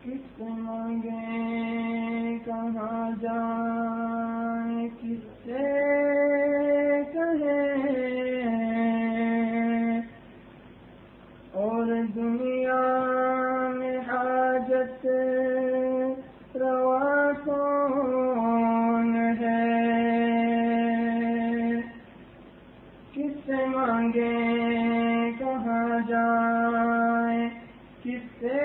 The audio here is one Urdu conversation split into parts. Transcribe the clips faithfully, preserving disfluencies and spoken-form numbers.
کس سے مانگیں کہاں جائیں کس سے کہیں اور دنیا میں حاجت روا کون ہے کس سے مانگیں کہاں جائیں کس سے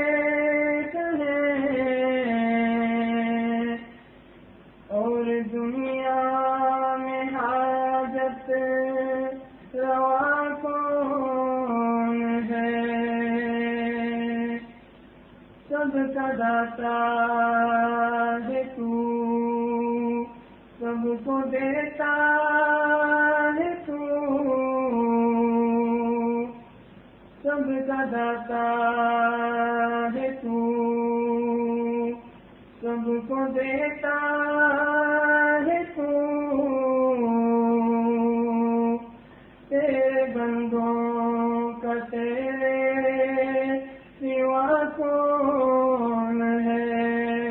اور دنیا میں حاجت روا کون ہے سب کا داتا ہے تو سب کو دیتا ہے تو سب کا داتا ہے تو سب کو دیتا ہے تو تیرے بندوں کا تیرے سوا کون ہے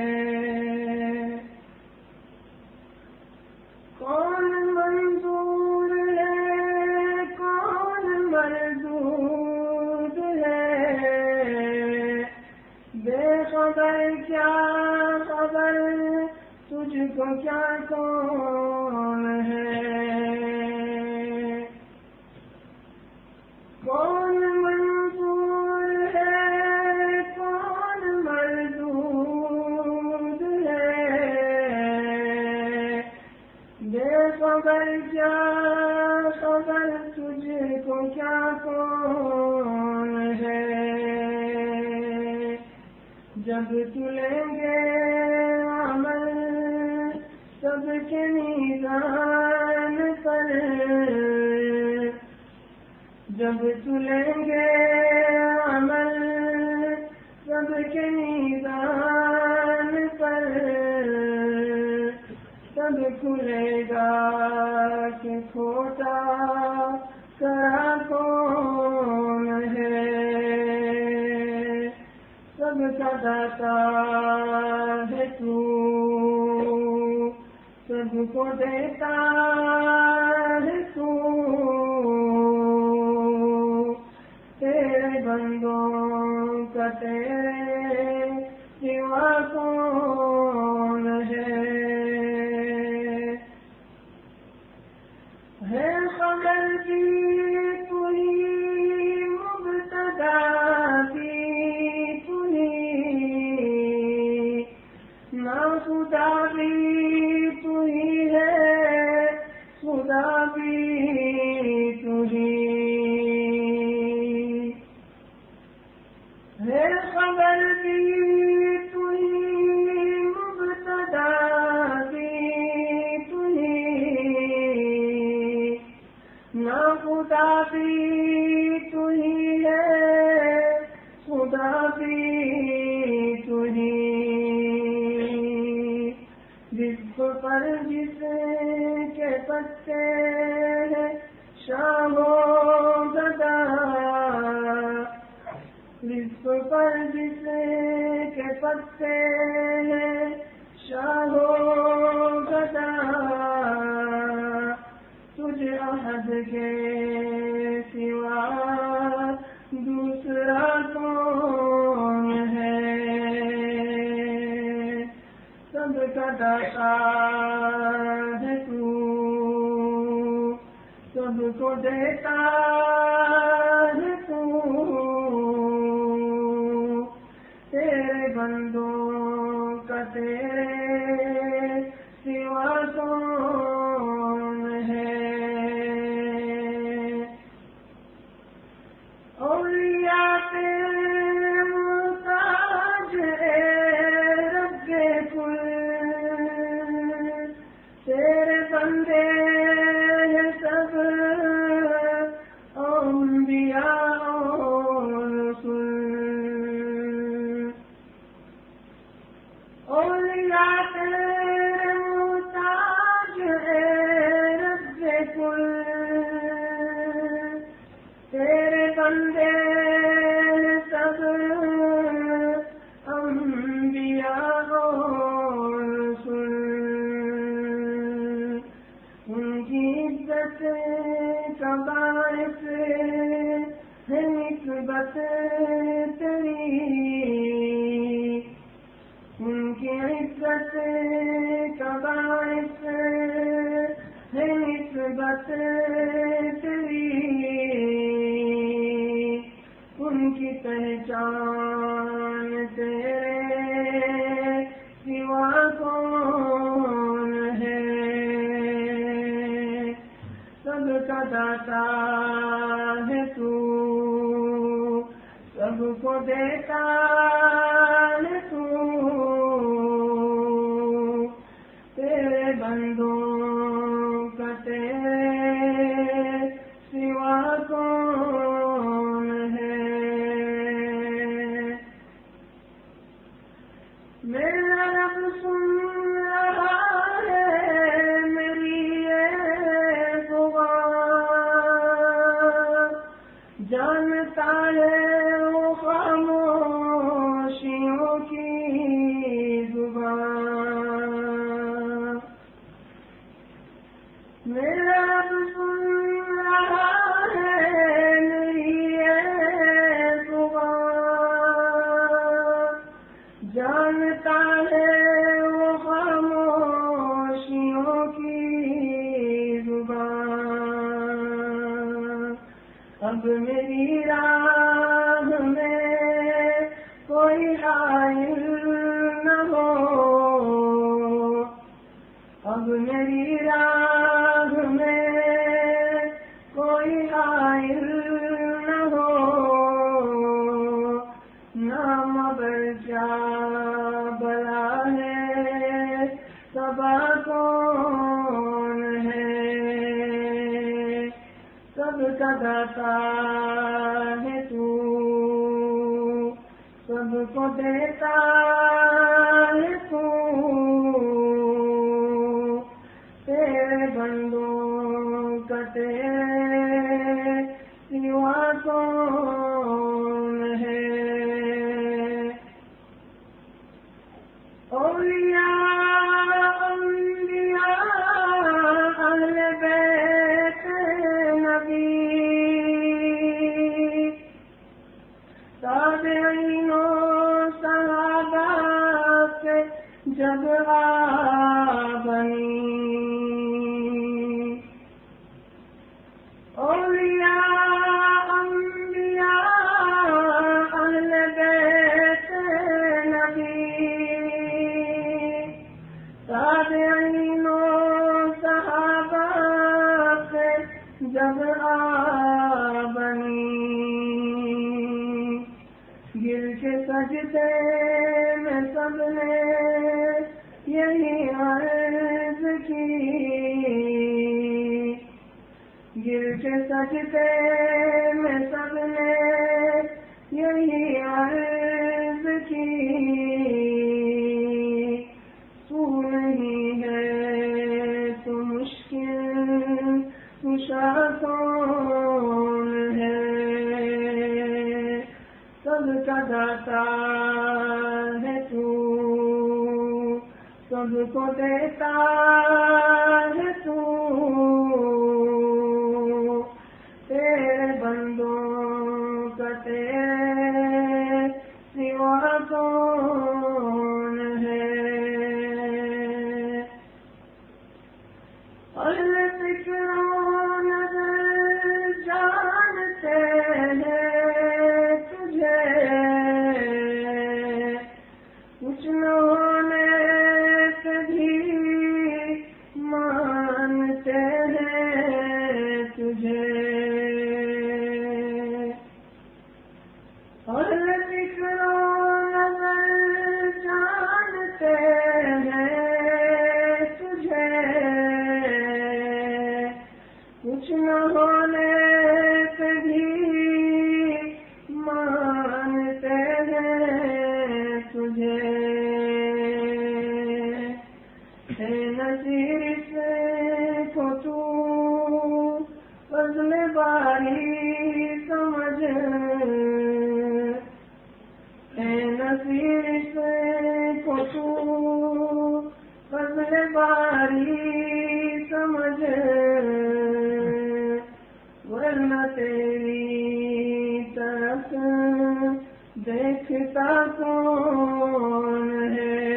کون منظور ہے کون مردود ہے بے خبر کیا خبر تجھ کو کیا کون ہے کون منظور ہے کون مردود ہے بے خبر کیا خبر تجھ کو کیا کون ہے جب تلیں گے عمل سب کے میزان پر جب تلیں گے عمل سب کے میزان پر تب کھلے گا کہ کھوٹا کرا کون ہے سب کا داتا ہے تو سب کو دیتا ہے تو تیرے بندوں کا تیرے سوا کون ہے ہے خبر بھی کوئی مبتدا بھی کوئی نہ خدا بھی تو ہی ہے خدا بھی تو ہی ہے خبر بھی تو ہی مبتدا بھی تو ہی نہ خدا بھی تو ہی ہے خدا بھی تو ہی رزق پر جس کے پتے ہیں شام و گدا رزق پر جس کے پتے ہیں شام و گدا تجھ احد کے سوا دوسرا کون ہے سب کا داتا ہے تو سب کو دیتا ہے تو تیرے بندوں کا تیرے سوا کون ہے اولیاء تیرے محتاج رب کل تیرے بندے ہیں سب محبت تیری، ان کی عزت کا باعث ہے نسبت تیری، ان کی پہچان تیرے سوا کون ہے، سب کا داتا ہے تو، سب کو دیتا ہے تو، تیرے بندوں کا تیرے سوا کون ہے، میرا رب سن رہا ہے میری یہ دعا، جانتا ہے وہ خاموشیوں کی زبان، میرا رب سن رہا ہے میری یہ دعا، جانتا ہے وہ خاموشیوں کی زبان، اب میری راہ میں کوئی حائل نہ ہو، اب میری راہ میں کوئی حائل نہ ہو، نام برجا بلا ہے سبا کون ہے، سب کا داتا ہے تو، سب کو دیتا ہے تو، تیرے بندوں کا تیرے سوا کون ہے، اولیاء انبیاء اہل بیت نبی، تابعین و صحابہ سے جب آ بنی، اولیاء انبیاء اہل بیت نبی، تابعین و صحابہ سے جب آ بنی، گر کے سجدے میں سب نے یہی عرض کی، گر کے سجدے میں سب نے یہی عرض کی، تو نہیں ہے تو مشکل کشا کون ہے، سب کا داتا ہے تو، سب کو دیتا ہے تو، تیرے بندوں کا تیرے سوا کون ہے، اہل فکر و نظر جانتے ہیں تجھے، کچھ نہ ہونے سے بھی مانتے ہیں تجھے، اہل فکر و نظر جانتے ہیں تجھے، کچھ نہ ہونے سے بھی مانتے ہیں تجھے، ہے نصیر سے کو تو فضل باری سمجھ، ہے نصیر سے کو تو فضل باری سمجھ، ورنہ تیری طرف تک دیکھتا کون ہے؟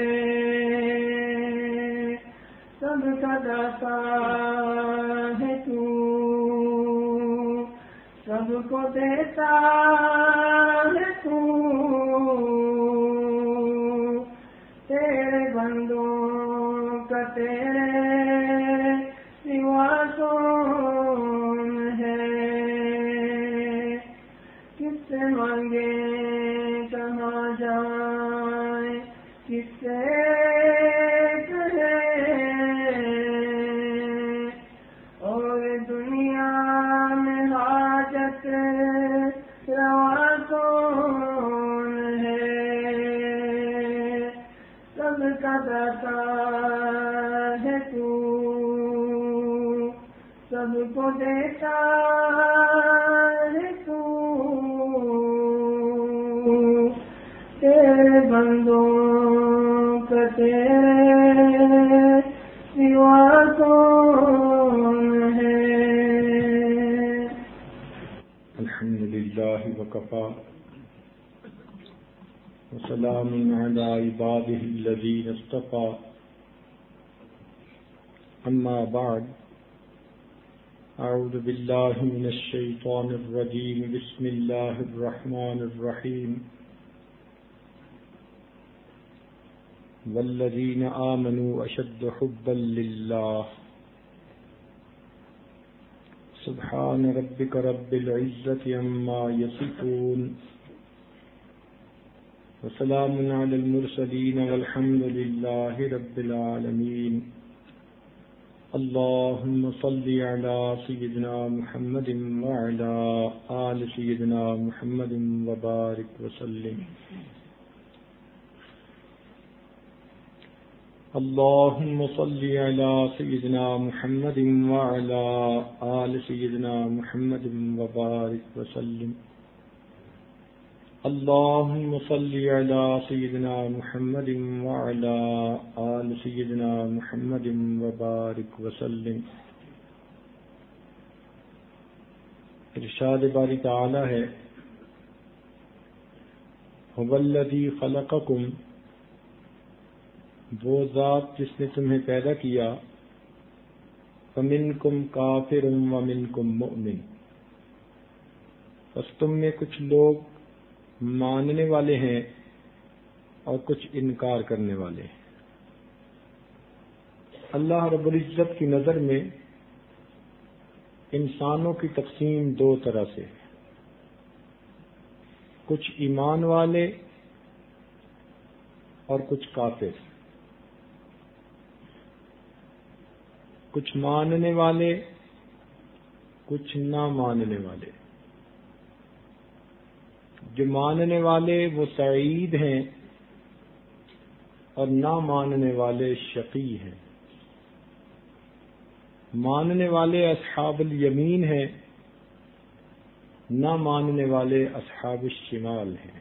سب کا داتا ہے تو، سب کو دیتا ہے تو، تیرے بندوں کا تیرے سوا کون ہے؟ کس سے مانگے کہاں جائیں، کس سے کہیں، اور دنیا میں حاجت روا کون ہے؟ سب کا داتا ہے تو، سب کو دیتا ہے تو، تیرے بندوں کا تیرے سوا کون ہے؟ الحمد للہ وکفی وسلام علی عبادہ الذین اصطفی، اما بعد، اعوذ باللہ من الشیطان الرجیم، بسم اللہ الرحمن الرحیم، والذین آمنوا اشد حبا للہ، سبحان ربک رب العزة عما یصفون، وسلام علی المرسلین والحمد للہ رب العالمین۔ اللہم صلی علی سیدنا محمد وعلی آل سیدنا محمد وبارک وسلم۔ اللہم صلی علی سیدنا محمد وعلی آل سیدنا محمد وبارک وسلم۔ اللہم صلی علی سیدنا محمد وعلی آل سیدنا محمد وبارک وسلم۔ ارشاد باری تعالی ہے، هو الذی خلقکم، وہ ذات جس نے تمہیں پیدا کیا، فمنکم کافر ومنکم مؤمن، بس تم میں کچھ لوگ ماننے والے ہیں اور کچھ انکار کرنے والے ہیں۔ اللہ رب العزت کی نظر میں انسانوں کی تقسیم دو طرح سے ہے، کچھ ایمان والے اور کچھ کافر، کچھ ماننے والے کچھ نہ ماننے والے۔ جو ماننے والے وہ سعید ہیں اور نہ ماننے والے شقی ہیں۔ ماننے والے اصحاب الیمین ہیں، نہ ماننے والے اصحاب الشمال ہیں۔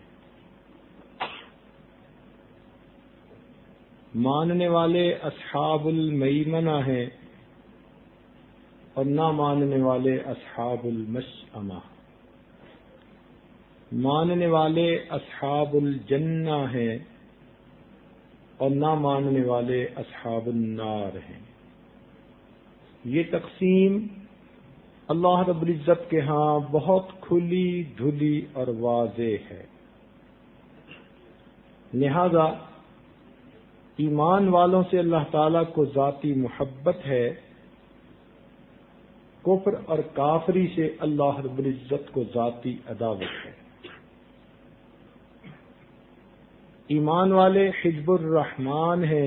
ماننے والے اصحاب المیمنہ ہیں اور نہ ماننے والے اصحاب المشأمہ۔ ماننے والے اصحاب الجنہ ہیں اور نہ ماننے والے اصحاب النار ہیں۔ یہ تقسیم اللہ رب العزت کے ہاں بہت کھلی دھلی اور واضح ہے۔ لہذا ایمان والوں سے اللہ تعالیٰ کو ذاتی محبت ہے، کفر اور کافری سے اللہ رب العزت کو ذاتی عداوت ہے۔ ایمان والے حزب الرحمن ہیں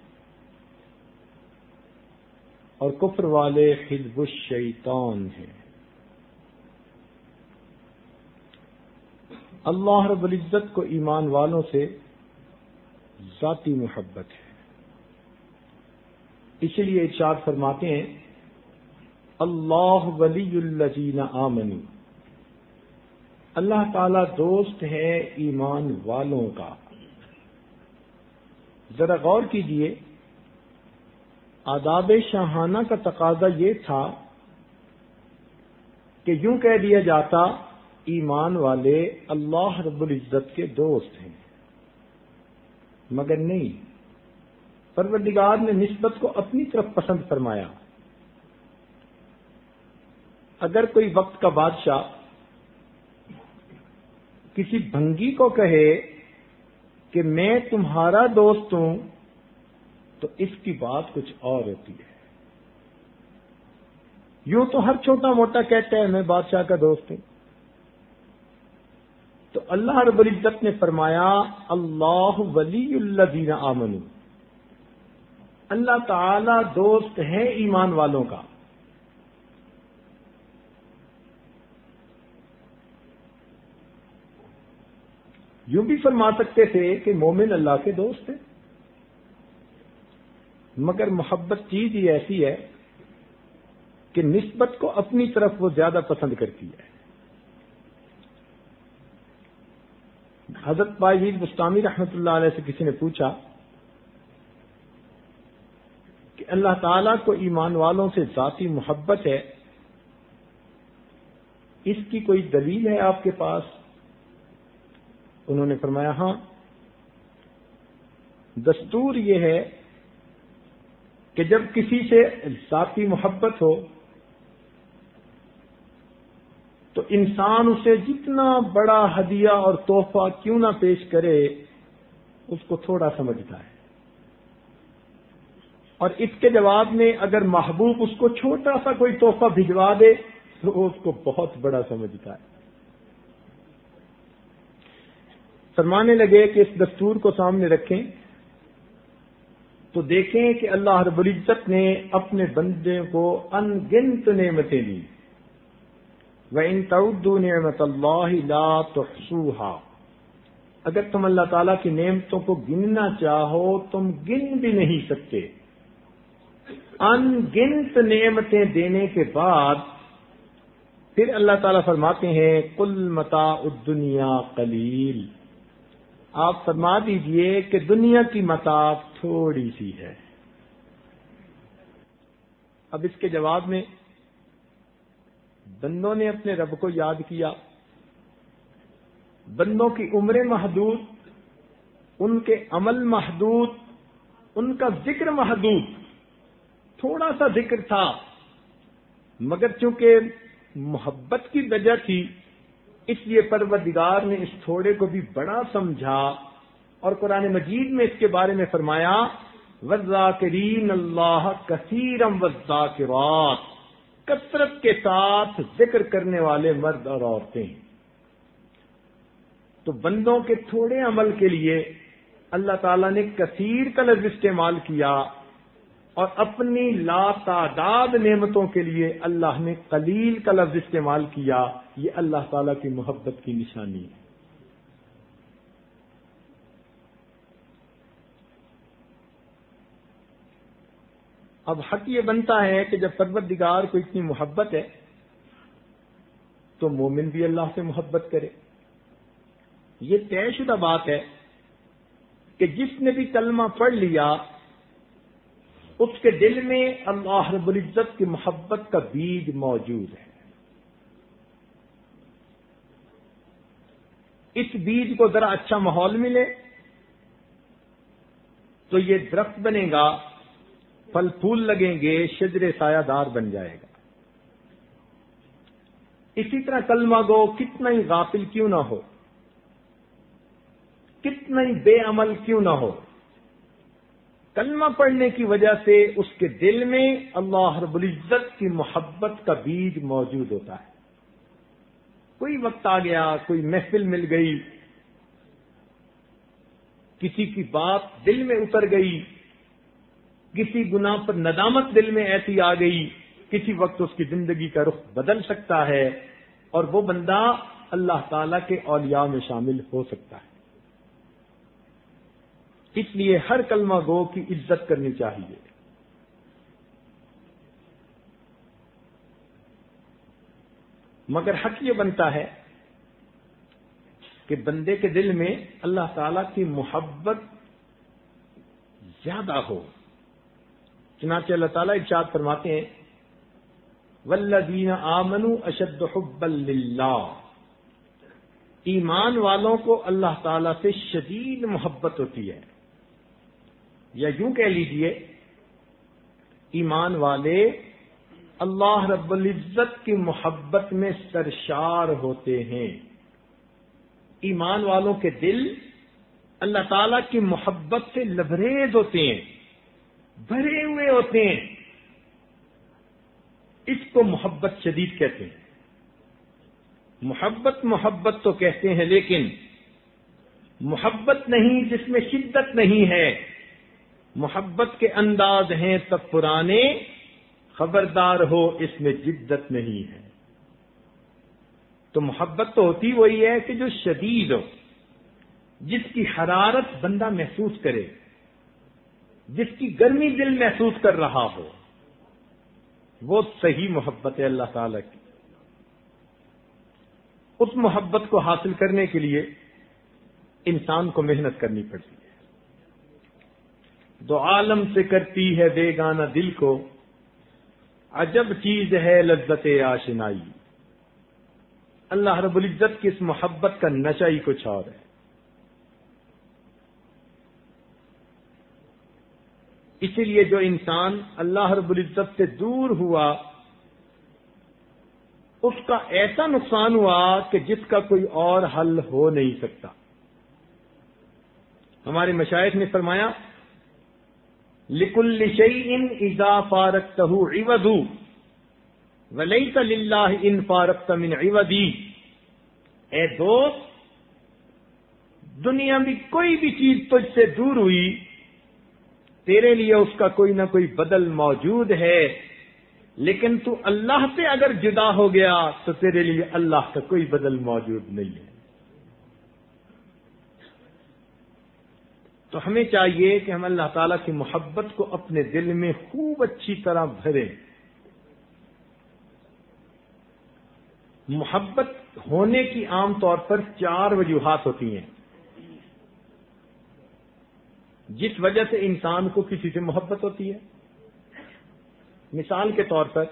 اور کفر والے حزب الشیطان ہیں۔ اللہ رب العزت کو ایمان والوں سے ذاتی محبت ہے، اسی لیے ارشاد فرماتے ہیں، اللہ ولی الذین آمنوا، اللہ تعالی دوست ہے ایمان والوں کا۔ ذرا غور کیجئے، آداب شاہانہ کا تقاضا یہ تھا کہ یوں کہہ دیا جاتا ایمان والے اللہ رب العزت کے دوست ہیں، مگر نہیں، پروردگار نے نسبت کو اپنی طرف پسند فرمایا۔ اگر کوئی وقت کا بادشاہ کسی بھنگی کو کہے کہ میں تمہارا دوست ہوں تو اس کی بات کچھ اور ہوتی ہے۔ یوں تو ہر چھوٹا موٹا کہتا ہے میں بادشاہ کا دوست ہوں، تو اللہ رب العزت نے فرمایا اللہ ولی الذین آمنوا، اللہ تعالی دوست ہے ایمان والوں کا۔ یوں بھی فرما سکتے تھے کہ مومن اللہ کے دوست ہیں، مگر محبت چیز ہی ایسی ہے کہ نسبت کو اپنی طرف وہ زیادہ پسند کرتی ہے۔ حضرت باجید بستامی رحمۃ اللہ علیہ سے کسی نے پوچھا کہ اللہ تعالیٰ کو ایمان والوں سے ذاتی محبت ہے، اس کی کوئی دلیل ہے آپ کے پاس؟ انہوں نے فرمایا ہاں، دستور یہ ہے کہ جب کسی سے ذاتی محبت ہو تو انسان اسے جتنا بڑا ہدیہ اور تحفہ کیوں نہ پیش کرے اس کو تھوڑا سمجھتا ہے، اور اس کے جواب میں اگر محبوب اس کو چھوٹا سا کوئی تحفہ بھجوا دے تو وہ اس کو بہت بڑا سمجھتا ہے۔ فرمانے لگے کہ اس دستور کو سامنے رکھیں تو دیکھیں کہ اللہ رب العزت نے اپنے بندے کو ان گنت نعمتیں دی، وَإِن تَعُدُّوا نِعْمَةَ اللَّهِ لَا تُحْصُوهَا، اگر تم اللہ تعالیٰ کی نعمتوں کو گننا چاہو تم گن بھی نہیں سکتے۔ ان گنت نعمتیں دینے کے بعد پھر اللہ تعالیٰ فرماتے ہیں قُلْ مَتَاعُ الدُّنْيَا قَلِيلٌ، آپ فرما دیجئے کہ دنیا کی متاع تھوڑی سی ہے۔ اب اس کے جواب میں بندوں نے اپنے رب کو یاد کیا، بندوں کی عمریں محدود، ان کے عمل محدود، ان کا ذکر محدود، تھوڑا سا ذکر تھا، مگر چونکہ محبت کی وجہ تھی اس لیے پروردگار نے اس تھوڑے کو بھی بڑا سمجھا، اور قرآن مجید میں اس کے بارے میں فرمایا وَالذَّاكِرِينَ اللَّهَ كَثِيرًا وَالذَّاكِرَاتِ، کثرت کے ساتھ ذکر کرنے والے مرد اور عورتیں۔ تو بندوں کے تھوڑے عمل کے لیے اللہ تعالیٰ نے کثیر کا لفظ استعمال کیا، اور اپنی لا تعداد نعمتوں کے لیے اللہ نے قلیل کا لفظ استعمال کیا۔ یہ اللہ تعالیٰ کی محبت کی نشانی ہے۔ اب حق یہ بنتا ہے کہ جب پروردگار کو اتنی محبت ہے تو مومن بھی اللہ سے محبت کرے۔ یہ طے شدہ بات ہے کہ جس نے بھی کلمہ پڑھ لیا اس کے دل میں اللہ رب العزت کی محبت کا بیج موجود ہے۔ اس بیج کو ذرا اچھا ماحول ملے تو یہ درخت بنے گا، پھل پھول لگیں گے، شجر سایہ دار بن جائے گا۔ اسی طرح کلمہ گو کتنا ہی غافل کیوں نہ ہو، کتنا ہی بے عمل کیوں نہ ہو، کلمہ پڑھنے کی وجہ سے اس کے دل میں اللہ رب العزت کی محبت کا بیج موجود ہوتا ہے۔ کوئی وقت آ گیا، کوئی محفل مل گئی، کسی کی بات دل میں اتر گئی، کسی گناہ پر ندامت دل میں ایسی آ گئی، کسی وقت اس کی زندگی کا رخ بدل سکتا ہے، اور وہ بندہ اللہ تعالی کے اولیاء میں شامل ہو سکتا ہے۔ اس لیے ہر کلمہ گو کی عزت کرنی چاہیے۔ مگر حق یہ بنتا ہے کہ بندے کے دل میں اللہ تعالی کی محبت زیادہ ہو۔ چنانچہ اللہ تعالیٰ ارشاد فرماتے ہیں والذین آمنوا اشد حبا للہ، ایمان والوں کو اللہ تعالی سے شدید محبت ہوتی ہے، یا یوں کہہ لیجئے ایمان والے اللہ رب العزت کی محبت میں سرشار ہوتے ہیں۔ ایمان والوں کے دل اللہ تعالی کی محبت سے لبریز ہوتے ہیں، بھرے ہوئے ہوتے ہیں۔ اس کو محبت شدید کہتے ہیں۔ محبت محبت تو کہتے ہیں، لیکن محبت نہیں جس میں شدت نہیں ہے۔ محبت کے انداز ہیں تب پرانے، خبردار ہو اس میں جدت نہیں ہے۔ تو محبت تو ہوتی وہی ہے کہ جو شدید ہو، جس کی حرارت بندہ محسوس کرے، جس کی گرمی دل محسوس کر رہا ہو، وہ صحیح محبت ہے اللہ تعالی کی۔ اس محبت کو حاصل کرنے کے لیے انسان کو محنت کرنی پڑتی ہے۔ دو عالم سے کرتی ہے بیگانہ دل کو، عجب چیز ہے لذت آشنائی۔ اللہ رب العزت کی اس محبت کا نشہ ہی کچھ اور ہے۔ اسی لیے جو انسان اللہ رب العزت سے دور ہوا، اس کا ایسا نقصان ہوا کہ جس کا کوئی اور حل ہو نہیں سکتا۔ ہمارے مشائخ نے فرمایا لِكُلِّ شَيْءٍ إِذَا فَارَقْتَهُ عِوَضٌ وَلَيْسَ لِلَّهِ إِن فَارَقْتَ مِنْ عِوَضِهِ۔ اے دوست، دنیا میں کوئی بھی چیز تجھ سے دور ہوئی، تیرے لیے اس کا کوئی نہ کوئی بدل موجود ہے، لیکن تو اللہ سے اگر جدا ہو گیا تو تیرے لیے اللہ کا کوئی بدل موجود نہیں ہے۔ تو ہمیں چاہیے کہ ہم اللہ تعالیٰ کی محبت کو اپنے دل میں خوب اچھی طرح بھریں۔ محبت ہونے کی عام طور پر چار وجوہات ہوتی ہیں جس وجہ سے انسان کو کسی سے محبت ہوتی ہے۔ مثال کے طور پر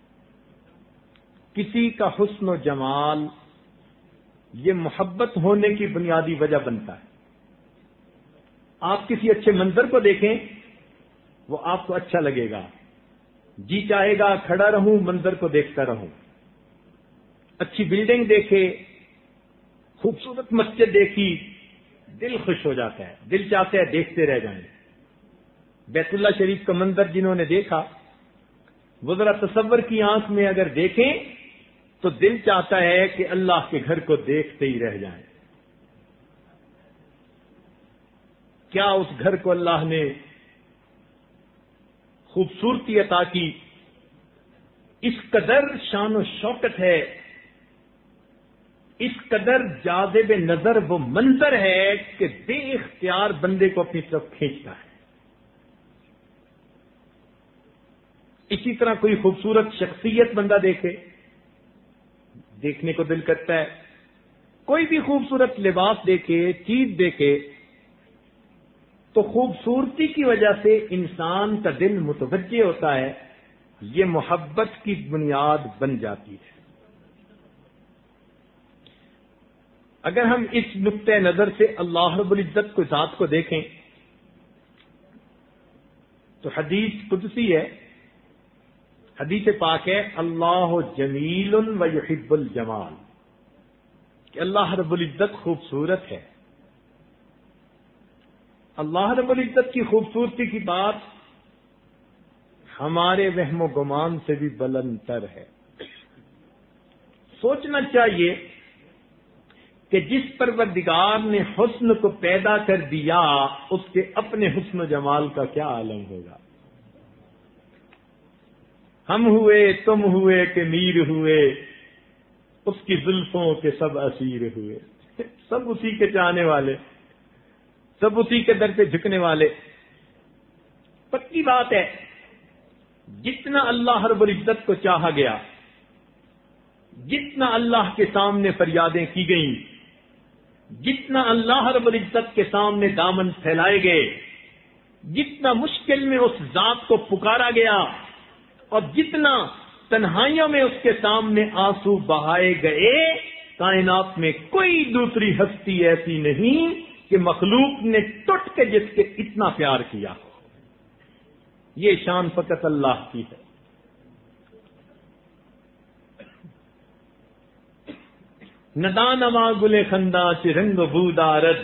کسی کا حسن و جمال یہ محبت ہونے کی بنیادی وجہ بنتا ہے۔ آپ کسی اچھے منظر کو دیکھیں، وہ آپ کو اچھا لگے گا، جی چاہے گا کھڑا رہوں منظر کو دیکھتا رہوں۔ اچھی بلڈنگ دیکھے، خوبصورت مسجد دیکھی، دل خوش ہو جاتا ہے، دل چاہتا ہے دیکھتے رہ جائیں۔ بیت اللہ شریف کا منظر جنہوں نے دیکھا، وہ ذرا تصور کی آنکھ میں اگر دیکھیں تو دل چاہتا ہے کہ اللہ کے گھر کو دیکھتے ہی رہ جائیں۔ کیا اس گھر کو اللہ نے خوبصورتی عطا کی، اس قدر شان و شوکت ہے، اس قدر جاذب نظر وہ منظر ہے کہ بے اختیار بندے کو اپنی طرف کھینچتا ہے۔ اسی طرح کوئی خوبصورت شخصیت بندہ دیکھے، دیکھنے کو دل کرتا ہے۔ کوئی بھی خوبصورت لباس دیکھے، چیز دیکھے، تو خوبصورتی کی وجہ سے انسان کا دل متوجہ ہوتا ہے، یہ محبت کی بنیاد بن جاتی ہے۔ اگر ہم اس نقطۂ نظر سے اللہ رب العزت کو ذات کو دیکھیں تو حدیث قدسی ہے، حدیث پاک ہے، اللہ جمیل و یحب الجمال، کہ اللہ رب العزت خوبصورت ہے۔ اللہ رب العزت کی خوبصورتی کی بات ہمارے وہم و گمان سے بھی بلند تر ہے۔ سوچنا چاہیے کہ جس پروردگار نے حسن کو پیدا کر دیا، اس کے اپنے حسن و جمال کا کیا عالم ہوگا۔ ہم ہوئے، تم ہوئے کہ میر ہوئے، اس کی زلفوں کے سب اسیر ہوئے، سب اسی کے چاہنے والے، سب اسی کے در پہ جھکنے والے۔ پکی بات ہے، جتنا اللہ رب العزت کو چاہا گیا، جتنا اللہ کے سامنے فریادیں کی گئیں، جتنا اللہ رب العزت کے سامنے دامن پھیلائے گئے، جتنا مشکل میں اس ذات کو پکارا گیا، اور جتنا تنہائیوں میں اس کے سامنے آنسو بہائے گئے، کائنات میں کوئی دوسری ہستی ایسی نہیں کہ مخلوق نے ٹوٹ کے جس کے اتنا پیار کیا ہو. یہ شان فقط اللہ کی ہے. ندان ما گل خنداں چ رنگ بودارد،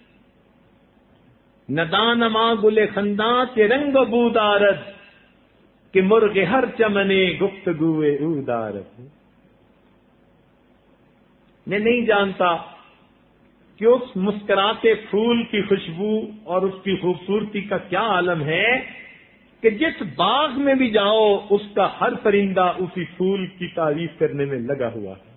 ندان ما گل خنداں چ رنگ بودارد، کہ مرغ ہر چمنے گفتگوئے او دارد. میں نہیں جانتا کہ اس مسکراتے پھول کی خوشبو اور اس کی خوبصورتی کا کیا عالم ہے کہ جس باغ میں بھی جاؤ اس کا ہر پرندہ اسی پھول کی تعریف کرنے میں لگا ہوا ہے.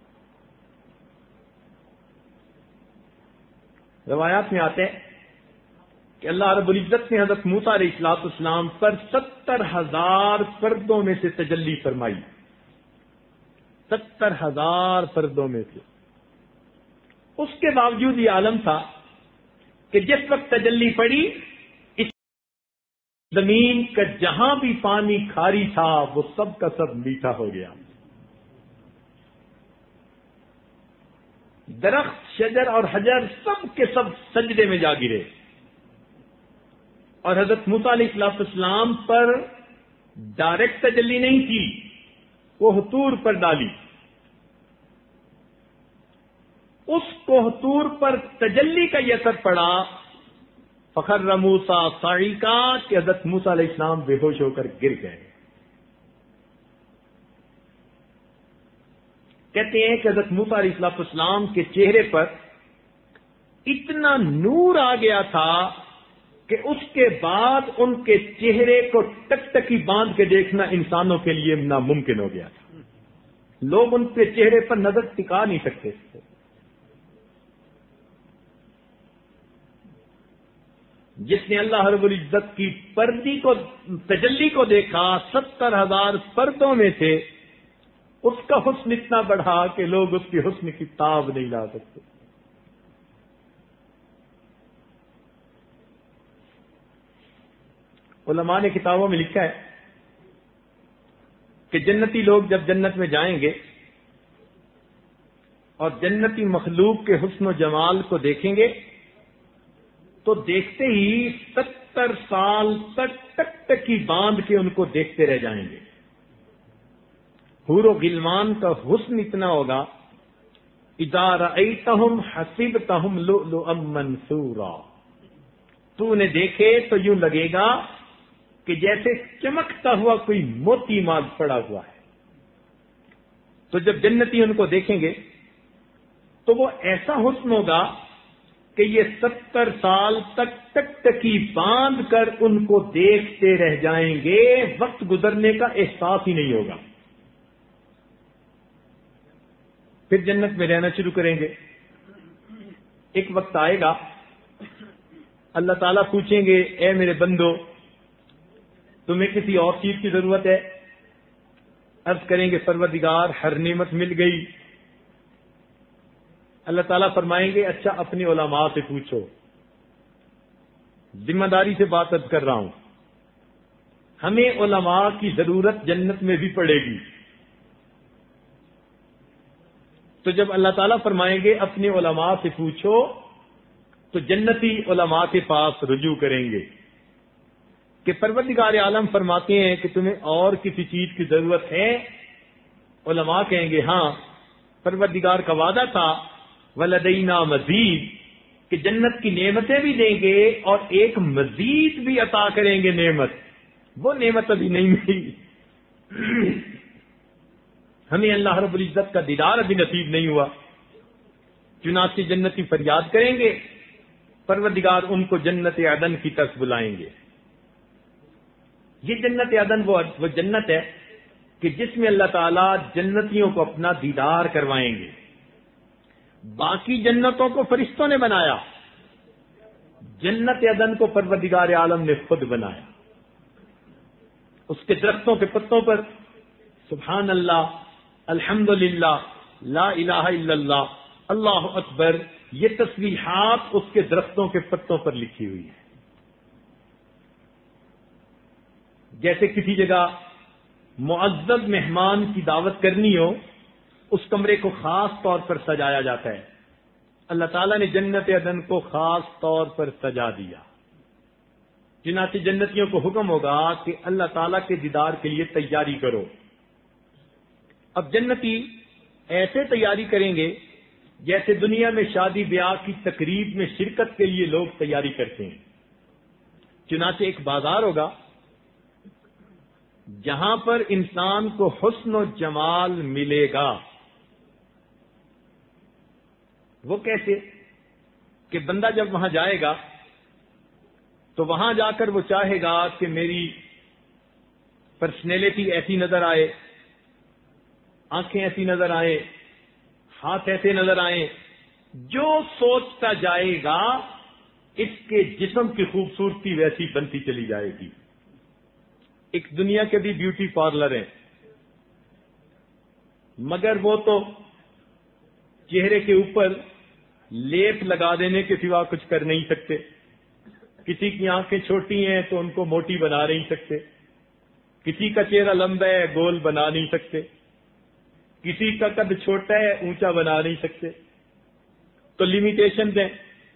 روایات میں آتے ہیں کہ اللہ رب العزت نے حضرت موسیٰ علیہ الصلوۃ والسلام پر ستر ہزار فردوں میں سے تجلی فرمائی. ستر ہزار فردوں میں سے. اس کے باوجود یہ عالم تھا کہ جس وقت تجلی پڑی اس زمین کا جہاں بھی پانی کھاری تھا وہ سب کا سب میٹھا ہو گیا. درخت، شجر اور حجر سب کے سب سجدے میں جا گرے اور حضرت موسیٰ علیہ الصلوۃ والسلام پر ڈائریکٹ تجلی نہیں تھی، کوہتور پر ڈالی. اس کوہتور پر تجلی کا یہ اثر پڑا فخر موسیٰ صعقا کہ حضرت موسیٰ علیہ السلام بے ہوش ہو کر گر گئے. کہتے ہیں کہ حضرت موسیٰ علیہ الصلوۃ والسلام کے چہرے پر اتنا نور آ گیا تھا کہ اس کے بعد ان کے چہرے کو ٹکٹکی باندھ کے دیکھنا انسانوں کے لیے ناممکن ہو گیا تھا. لوگ ان کے چہرے پر نظر ٹکا نہیں سکتے تھے. جس نے اللہ رب العزت کی پردی کو تجلی کو دیکھا ستر ہزار پردوں میں سے، اس کا حسن اتنا بڑھا کہ لوگ اس کی حسن کی تاب نہیں لا سکتے. علماء نے کتابوں میں لکھا ہے کہ جنتی لوگ جب جنت میں جائیں گے اور جنتی مخلوق کے حسن و جمال کو دیکھیں گے تو دیکھتے ہی ستر سال تک ٹک ٹکی باندھ کے ان کو دیکھتے رہ جائیں گے. حور و غلمان کا حسن اتنا ہوگا، اذا رأیتہم حسبتہم لؤلؤا منثورا، تو انہیں دیکھے تو یوں لگے گا کہ جیسے چمکتا ہوا کوئی موتی مال پڑا ہوا ہے. تو جب جنتی ان کو دیکھیں گے تو وہ ایسا حسن ہوگا کہ یہ ستر سال تک ٹک ٹکی باندھ کر ان کو دیکھتے رہ جائیں گے، وقت گزرنے کا احساس ہی نہیں ہوگا. پھر جنت میں رہنا شروع کریں گے. ایک وقت آئے گا اللہ تعالیٰ پوچھیں گے اے میرے بندو تمہیں کسی اور چیز کی ضرورت ہے؟ عرض کریں گے پروردگار ہر نعمت مل گئی. اللہ تعالیٰ فرمائیں گے اچھا اپنی علماء سے پوچھو، ذمہ داری سے بات عرض کر رہا ہوں، ہمیں علماء کی ضرورت جنت میں بھی پڑے گی. تو جب اللہ تعالیٰ فرمائیں گے اپنے علماء سے پوچھو تو جنتی علماء کے پاس رجوع کریں گے کہ پروردگار عالم فرماتے ہیں کہ تمہیں اور کسی چیز کی ضرورت ہے؟ علماء کہیں گے ہاں، پروردگار کا وعدہ تھا ولدینا مزید کہ جنت کی نعمتیں بھی دیں گے اور ایک مزید بھی عطا کریں گے نعمت. وہ نعمت ابھی نہیں ملی. ہمیں اللہ رب العزت کا دیدار ابھی نصیب نہیں ہوا. چنانچہ جنتی فریاد کریں گے، پروردگار ان کو جنت عدن کی طرف بلائیں گے. یہ جنت عدن وہ جنت ہے کہ جس میں اللہ تعالیٰ جنتیوں کو اپنا دیدار کروائیں گے. باقی جنتوں کو فرشتوں نے بنایا، جنت عدن کو پروردگار عالم نے خود بنایا. اس کے درختوں کے پتوں پر سبحان اللہ، الحمدللہ، لا الہ الا اللہ، اللہ اکبر، یہ تسبیحات اس کے درختوں کے پتوں پر لکھی ہوئی ہے. جیسے کسی جگہ معزز مہمان کی دعوت کرنی ہو اس کمرے کو خاص طور پر سجایا جاتا ہے. اللہ تعالیٰ نے جنت عدن کو خاص طور پر سجا دیا. چنانچہ جنتیوں کو حکم ہوگا کہ اللہ تعالیٰ کے دیدار کے لیے تیاری کرو. اب جنتی ایسے تیاری کریں گے جیسے دنیا میں شادی بیاہ کی تقریب میں شرکت کے لیے لوگ تیاری کرتے ہیں. چنانچہ ایک بازار ہوگا جہاں پر انسان کو حسن و جمال ملے گا. وہ کیسے کہ بندہ جب وہاں جائے گا تو وہاں جا کر وہ چاہے گا کہ میری پرسنالٹی ایسی نظر آئے، آنکھیں ایسی نظر آئیں، ہاتھ ایسے نظر آئیں. جو سوچتا جائے گا اس کے جسم کی خوبصورتی ویسی بنتی چلی جائے گی. ایک دنیا کے بھی بیوٹی پارلر ہیں، مگر وہ تو چہرے کے اوپر لیپ لگا دینے کے سوا کچھ کر نہیں سکتے. کسی کی آنکھیں چھوٹی ہیں تو ان کو موٹی بنا نہیں سکتے، کسی کا چہرہ لمبا ہے گول بنا نہیں سکتے، کسی کا قد چھوٹا ہے اونچا بنا نہیں سکتے. تو لمیٹیشن دیں،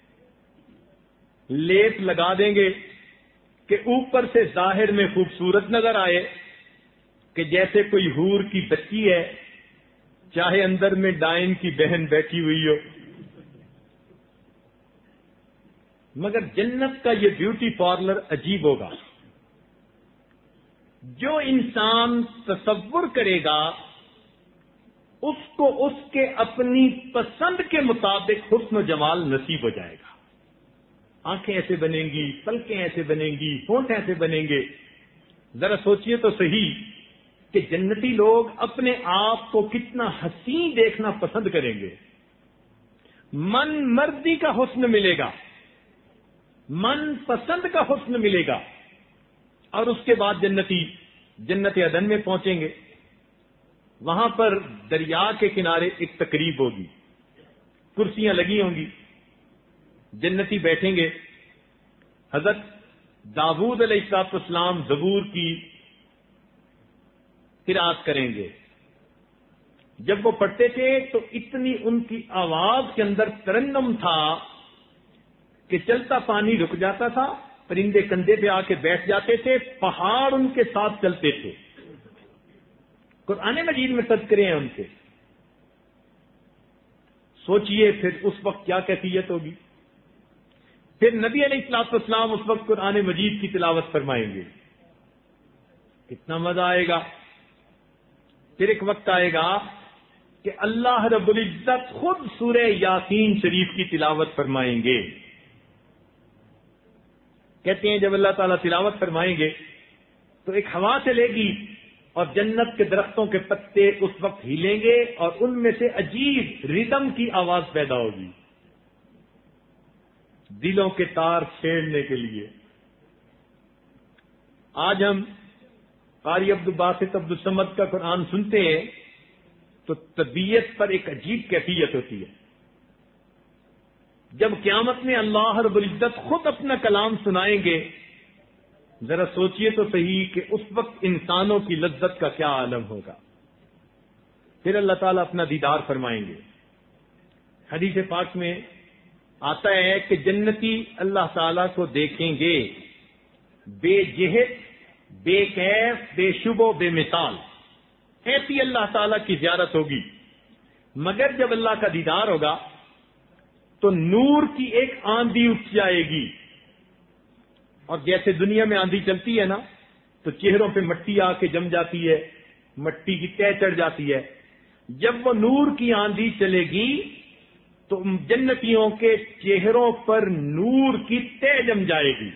لیپ لگا دیں گے کہ اوپر سے ظاہر میں خوبصورت نظر آئے کہ جیسے کوئی حور کی بچی ہے، چاہے اندر میں ڈائن کی بہن بیٹھی ہوئی ہو. مگر جنت کا یہ بیوٹی پارلر عجیب ہوگا. جو انسان تصور کرے گا اس کو اس کے اپنی پسند کے مطابق حسن و جمال نصیب ہو جائے گا. آنکھیں ایسے بنیں گی، پلکیں ایسے بنیں گی، ہونٹ ایسے بنیں گے. ذرا سوچئے تو صحیح کہ جنتی لوگ اپنے آپ کو کتنا حسین دیکھنا پسند کریں گے. من مردی کا حسن ملے گا، من پسند کا حسن ملے گا. اور اس کے بعد جنتی جنت عدن میں پہنچیں گے. وہاں پر دریا کے کنارے ایک تقریب ہوگی، کرسیاں لگی ہوں گی، جنتی بیٹھیں گے. حضرت داؤد علیہ الصلوۃ والسلام زبور کی قرات کریں گے. جب وہ پڑھتے تھے تو اتنی ان کی آواز کے اندر ترنم تھا کہ چلتا پانی رک جاتا تھا، پرندے کندھے پہ آ کے بیٹھ جاتے تھے، پہاڑ ان کے ساتھ چلتے تھے. قرآن مجید میں تذکرے ہیں ان کے. سوچئے پھر اس وقت کیا کیفیت ہوگی. پھر نبی علیہ الصلوۃ والسلام اس وقت قرآن مجید کی تلاوت فرمائیں گے، کتنا مزہ آئے گا. پھر ایک وقت آئے گا کہ اللہ رب العزت خود سورہ یاسین شریف کی تلاوت فرمائیں گے. کہتے ہیں جب اللہ تعالیٰ تلاوت فرمائیں گے تو ایک ہوا چلے گی اور جنت کے درختوں کے پتے اس وقت ہلیں گے اور ان میں سے عجیب ردم کی آواز پیدا ہوگی، دلوں کے تار چھیڑنے کے لیے. آج ہم قاری عبد الباسط عبد الصمد کا قرآن سنتے ہیں تو طبیعت پر ایک عجیب کیفیت ہوتی ہے. جب قیامت میں اللہ رب العزت خود اپنا کلام سنائیں گے، ذرا سوچئے تو صحیح کہ اس وقت انسانوں کی لذت کا کیا عالم ہوگا. پھر اللہ تعالیٰ اپنا دیدار فرمائیں گے. حدیث پاک میں آتا ہے کہ جنتی اللہ تعالیٰ کو دیکھیں گے بے جہت، بے کیف، بے شبو، بے مثال. ایسی اللہ تعالیٰ کی زیارت ہوگی. مگر جب اللہ کا دیدار ہوگا تو نور کی ایک آندھی اٹھ جائے گی، اور جیسے دنیا میں آندھی چلتی ہے نا تو چہروں پہ مٹی آ کے جم جاتی ہے، مٹی کی تہ چڑھ جاتی ہے. جب وہ نور کی آندھی چلے گی تو جنتیوں کے چہروں پر نور کی تہ جم جائے گی،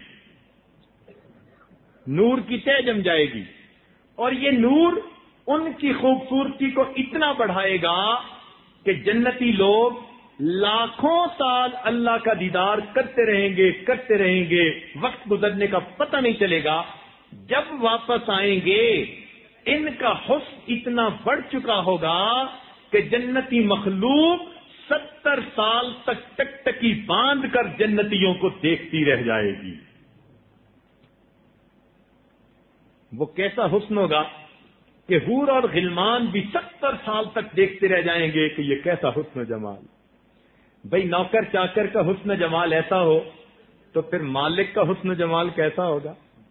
نور کی تہ جم جائے گی. اور یہ نور ان کی خوبصورتی کو اتنا بڑھائے گا کہ جنتی لوگ لاکھوں سال اللہ کا دیدار کرتے رہیں گے کرتے رہیں گے وقت گزرنے کا پتہ نہیں چلے گا. جب واپس آئیں گے ان کا حسن اتنا بڑھ چکا ہوگا کہ جنتی مخلوق ستر سال تک ٹک ٹکی باندھ کر جنتیوں کو دیکھتی رہ جائے گی. وہ کیسا حسن ہوگا کہ حور اور غلمان بھی ستر سال تک دیکھتے رہ جائیں گے کہ یہ کیسا حسن و جمال. بھئی نوکر چاکر کا حسن و جمال ایسا ہو تو پھر مالک کا حسن و جمال کیسا ہوگا؟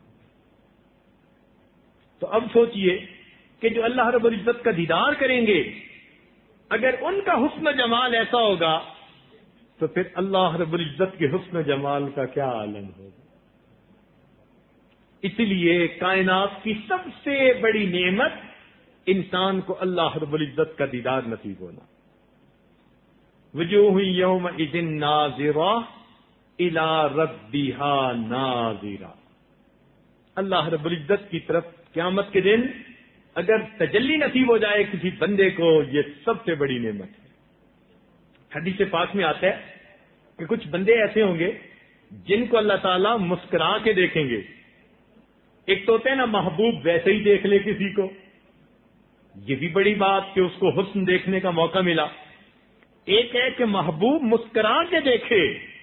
تو اب سوچئے کہ جو اللہ رب العزت کا دیدار کریں گے اگر ان کا حسن و جمال ایسا ہوگا تو پھر اللہ رب العزت کے حسن و جمال کا کیا عالم ہوگا. اس لیے کائنات کی سب سے بڑی نعمت انسان کو اللہ رب العزت کا دیدار نصیب ہونا. وجوہ یومئذ ناظرہ الی ربہا ناظرہ. اللہ رب العزت کی طرف قیامت کے دن اگر تجلی نصیب ہو جائے کسی بندے کو یہ سب سے بڑی نعمت ہے. حدیث پاک میں آتا ہے کہ کچھ بندے ایسے ہوں گے جن کو اللہ تعالیٰ مسکرا کے دیکھیں گے. ایک تو ہوتا ہے نا محبوب ویسے ہی دیکھ لے کسی کو، یہ بھی بڑی بات کہ اس کو حسن دیکھنے کا موقع ملا. ایک ہے کہ محبوب مسکرا کے دیکھے.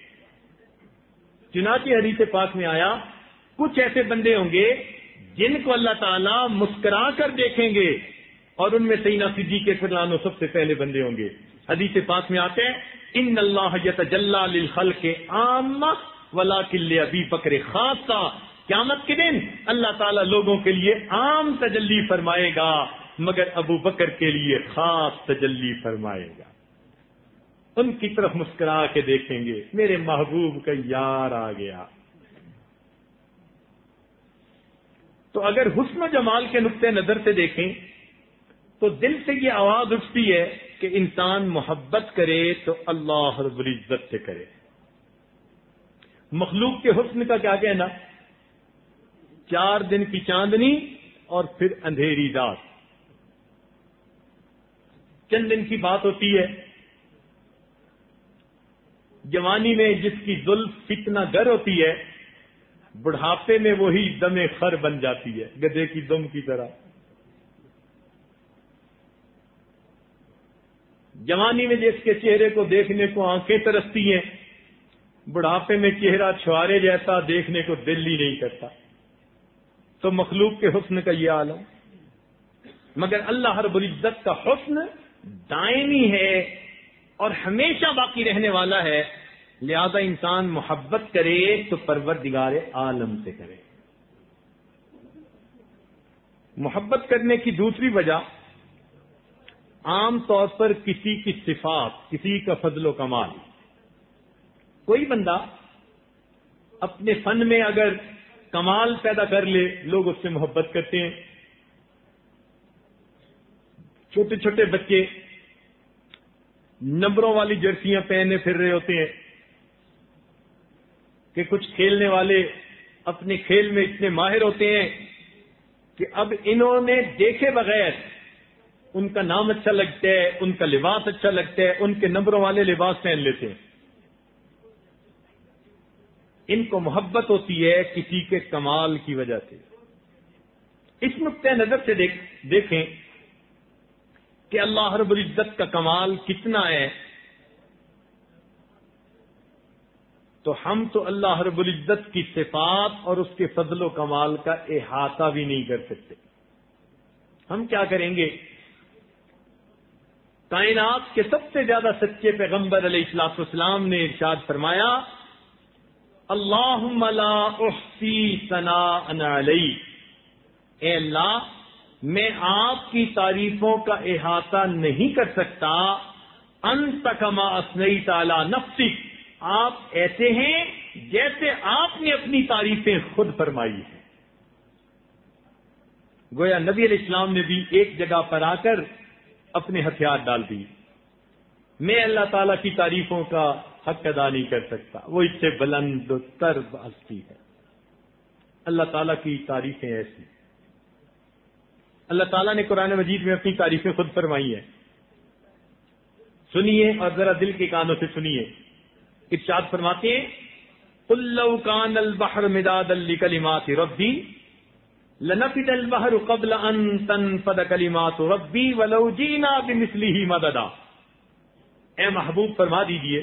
چنانچہ حدیث پاک میں آیا کچھ ایسے بندے ہوں گے جن کو اللہ تعالیٰ مسکرا کر دیکھیں گے اور ان میں سیدنا صدیق اکبر عنہ سب سے پہلے بندے ہوں گے. حدیث پاک میں آتے ہیں ان اللہ یتجلی للخلق عامہ ولکن لابی بکر خاصہ. قیامت کے دن اللہ تعالیٰ لوگوں کے لیے عام تجلی فرمائے گا مگر ابو بکر کے لیے خاص تجلی فرمائے گا. ان کی طرف مسکرا کے دیکھیں گے میرے محبوب کا یار آ گیا. تو اگر حسن و جمال کے نقطۂ نظر سے دیکھیں تو دل سے یہ آواز اٹھتی ہے کہ انسان محبت کرے تو اللہ رب العزت سے کرے. مخلوق کے حسن کا کیا کہنا؟ چار دن کی چاندنی اور پھر اندھیری رات. چند دن کی بات ہوتی ہے. جوانی میں جس کی زلف فتنہ گر ہوتی ہے بڑھاپے میں وہی دم خر بن جاتی ہے گدھے کی دم کی طرح. جوانی میں جس کے چہرے کو دیکھنے کو آنکھیں ترستی ہیں بڑھاپے میں چہرہ چھوارے جیسا دیکھنے کو دل ہی نہیں کرتا. تو مخلوق کے حسن کا یہ عالم. مگر اللہ رب العزت کا حسن دائمی ہے اور ہمیشہ باقی رہنے والا ہے. لہذا انسان محبت کرے تو پروردگار عالم سے کرے. محبت کرنے کی دوسری وجہ عام طور پر کسی کی صفات، کسی کا فضل و کمال. کوئی بندہ اپنے فن میں اگر کمال پیدا کر لے لوگ اس سے محبت کرتے ہیں. چھوٹے چھوٹے بچے نمبروں والی جرسیاں پہنے پھر رہے ہوتے ہیں کہ کچھ کھیلنے والے اپنے کھیل میں اتنے ماہر ہوتے ہیں کہ اب انہوں نے دیکھے بغیر ان کا نام اچھا لگتا ہے، ان کا لباس اچھا لگتا ہے، ان کے نمبروں والے لباس پہن لیتے ہیں. ان کو محبت ہوتی ہے کسی کے کمال کی وجہ سے. اس نقطۂ نظر سے دیکھ دیکھیں کہ اللہ رب العزت کا کمال کتنا ہے تو ہم تو اللہ رب العزت کی صفات اور اس کے فضل و کمال کا احاطہ بھی نہیں کر سکتے. ہم کیا کریں گے؟ کائنات کے سب سے زیادہ سچے پیغمبر علیہ الصلوۃ والسلام نے ارشاد فرمایا اللہم لا احصی ثناء علیک. اے اللہ میں آپ کی تعریفوں کا احاطہ نہیں کر سکتا. انت کما اثنیت علی نفسک. آپ ایسے ہیں جیسے آپ نے اپنی تعریفیں خود فرمائی ہیں. گویا نبی علیہ السلام نے بھی ایک جگہ پر آ کر اپنے ہتھیار ڈال دی. میں اللہ تعالیٰ کی تعریفوں کا حق ادا نہیں کر سکتا، وہ اس سے بلند و تر ہستی ہے. اللہ تعالیٰ کی تعریفیں ایسی. اللہ تعالیٰ نے قرآن مجید میں اپنی تعریفیں خود فرمائی ہیں. سنیے اور ذرا دل کے کانوں سے سنیے. ارشاد فرماتے ہیں قل لو کان البحر مدادا لکلمات ربی لنفد البحر قبل ان تنفد کلمات ربی ولو جئنا بمثلہ مددا. اے محبوب فرما دیجئے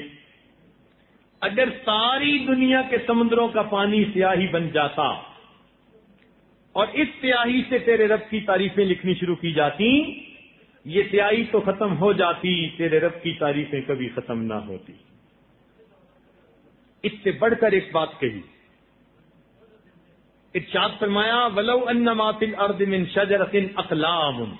اگر ساری دنیا کے سمندروں کا پانی سیاہی بن جاتا اور اس سیاہی سے تیرے رب کی تعریفیں لکھنی شروع کی جاتی، یہ سیاہی تو ختم ہو جاتی، تیرے رب کی تعریفیں کبھی ختم نہ ہوتی۔ اس سے بڑھ کر ایک بات کہی، ارشاد فرمایا وَلَوْ أَنَّ مَا فِي الْأَرْضِ مِنْ شَجَرَةٍ أَقْلَامٌ،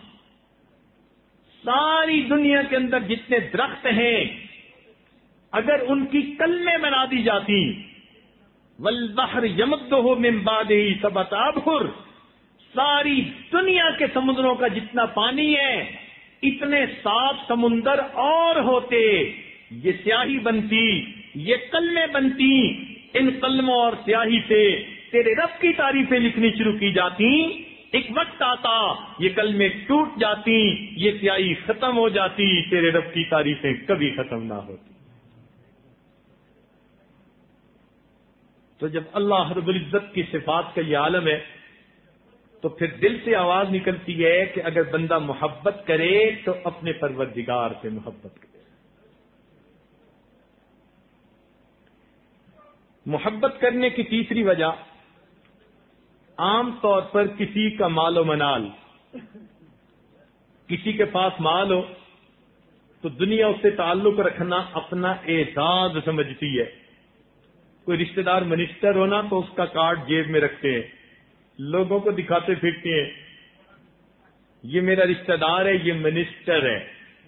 ساری دنیا کے اندر جتنے درخت ہیں اگر ان کی کلمیں بنا دی جاتی، وَالْبَحْرِ يَمُدُّهُ مِنْ بَعْدِهِ سَبْعَةَ أَبْحُرٍ، ساری دنیا کے سمندروں کا جتنا پانی ہے اتنے سات سمندر اور ہوتے، یہ سیاہی بنتی، یہ کلمیں بنتی، ان کلموں اور سیاہی سے تیرے رب کی تعریفیں لکھنی شروع کی جاتی، ایک وقت آتا یہ کلمیں ٹوٹ جاتی، یہ سیاہی ختم ہو جاتی، تیرے رب کی تعریفیں کبھی ختم نہ ہوتی۔ تو جب اللہ رب العزت کی صفات کا یہ عالم ہے تو پھر دل سے آواز نکلتی ہے کہ اگر بندہ محبت کرے تو اپنے پروردگار سے محبت کرے۔ محبت کرنے کی تیسری وجہ، عام طور پر کسی کا مال و منال، کسی کے پاس مال ہو تو دنیا اس سے تعلق رکھنا اپنا اعزاز سمجھتی ہے۔ کوئی رشتہ دار منسٹر ہونا تو اس کا کارڈ جیب میں رکھتے ہیں، لوگوں کو دکھاتے پھرتے ہیں یہ میرا رشتہ دار ہے، یہ منسٹر ہے۔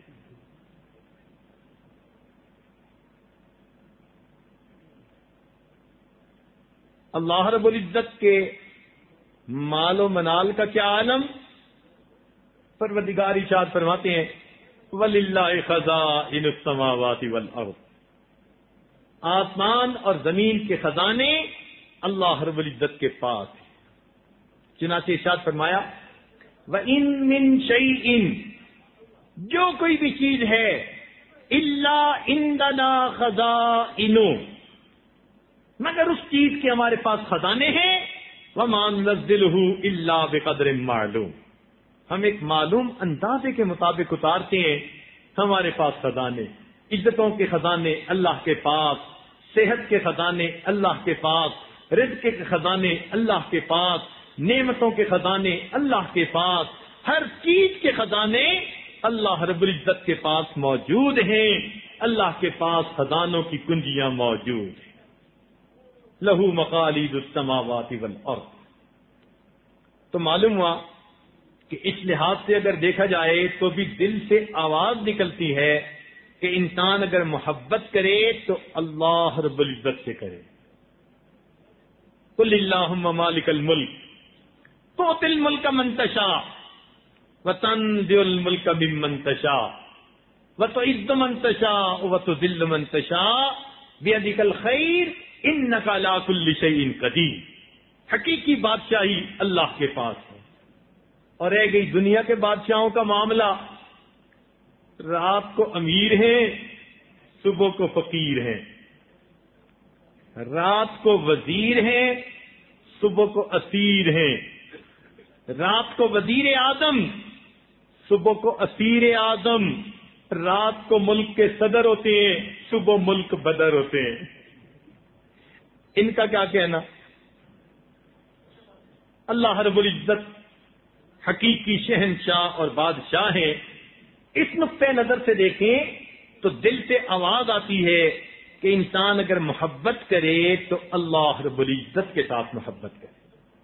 اللہ رب العزت کے مال و منال کا کیا عالم؟ پروردگار ارشاد فرماتے ہیں وَلِلَّهِ خَزَائِنُ السَّمَاوَاتِ وَالْأَرْضِ، آسمان اور زمین کے خزانے اللہ رب العزت کے پاس ہیں۔ چنانچہ ارشاد فرمایا وَإِن مِّن شَيْءٍ، جو کوئی بھی چیز ہے إِلَّا عِندَنَا خَزَائِنُ، مگر اس چیز کے ہمارے پاس خزانے ہیں، وَمَا نُنَزِّلُهُ إِلَّا بِقَدْرٍ مَّعْلُومٍ، ہم ایک معلوم اندازے کے مطابق اتارتے ہیں۔ ہمارے پاس خزانے، عزتوں کے خزانے اللہ کے پاس، صحت کے خزانے اللہ کے پاس، رزق کے خزانے اللہ کے پاس، نعمتوں کے خزانے اللہ کے پاس، ہر چیز کے خزانے اللہ رب العزت کے پاس موجود ہیں۔ اللہ کے پاس خزانوں کی کنجیاں موجود ہیں۔ لہو مقالید السماوات والارض، تو معلوم ہوا کہ اس لحاظ سے اگر دیکھا جائے تو بھی دل سے آواز نکلتی ہے کہ انسان اگر محبت کرے تو اللہ رب العزت سے کرے۔ قل اللہم مالک الملک تؤتی الملک من تشاء وتنزع الملک ممن تشاء وتعز من تشاء وتذل من تشاء بیدک الخیر انک علی کل شیء قدیر۔ حقیقی بادشاہی اللہ کے پاس ہے۔ اور رہ گئی دنیا کے بادشاہوں کا معاملہ، رات کو امیر ہیں صبح کو فقیر ہیں، رات کو وزیر ہیں صبح کو اسیر ہیں، رات کو وزیر اعظم صبح کو اسیر اعظم، رات کو ملک کے صدر ہوتے ہیں صبح ملک بدر ہوتے ہیں۔ ان کا کیا کہنا؟ اللہ رب العزت حقیقی شہنشاہ اور بادشاہ ہیں۔ اس نقطۂ نظر سے دیکھیں تو دل سے آواز آتی ہے کہ انسان اگر محبت کرے تو اللہ رب العزت کے ساتھ محبت کرے۔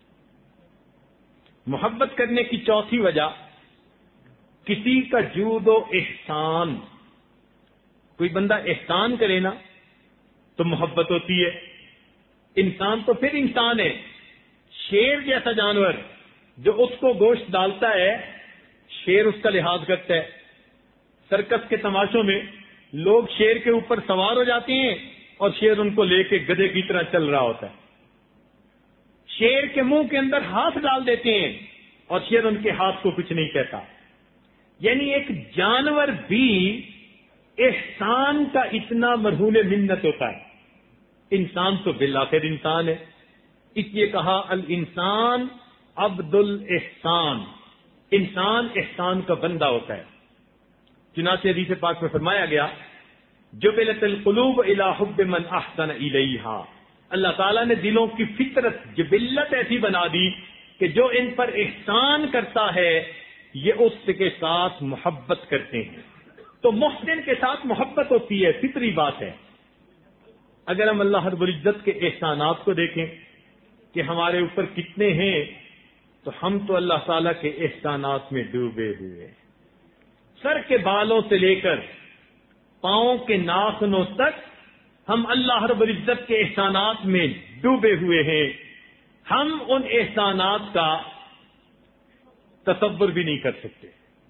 محبت کرنے کی چوتھی وجہ، کسی کا جود و احسان، کوئی بندہ احسان کرے نا تو محبت ہوتی ہے۔ انسان تو پھر انسان ہے، شیر جیسا جانور جو اس کو گوشت ڈالتا ہے شیر اس کا لحاظ کرتا ہے۔ سرکس کے تماشوں میں لوگ شیر کے اوپر سوار ہو جاتے ہیں اور شیر ان کو لے کے گدھے کی طرح چل رہا ہوتا ہے۔ شیر کے منہ کے اندر ہاتھ ڈال دیتے ہیں اور شیر ان کے ہاتھ کو کچھ نہیں کہتا۔ یعنی ایک جانور بھی احسان کا اتنا مرہون منت ہوتا ہے، انسان تو بالآخر انسان ہے۔ اس لیے کہا الانسان عبد الاحسان، انسان احسان کا بندہ ہوتا ہے۔ چنانچہ حدیث پاک میں فرمایا گیا جبلت القلوب الی حب من احسن الیہا، اللہ تعالیٰ نے دلوں کی فطرت جبلت ایسی بنا دی کہ جو ان پر احسان کرتا ہے یہ اس کے ساتھ محبت کرتے ہیں. تو محسن کے ساتھ محبت ہوتی ہے، فطری بات ہے. اگر ہم اللہ رب العزت کے احسانات کو دیکھیں کہ ہمارے اوپر کتنے ہیں، تو ہم تو اللہ تعالیٰ کے احسانات میں ڈوبے ہوئے ہیں. سر کے بالوں سے لے کر پاؤں کے ناخنوں تک ہم اللہ رب العزت کے احسانات میں ڈوبے ہوئے ہیں. ہم ان احسانات کا تصور بھی نہیں کر سکتے.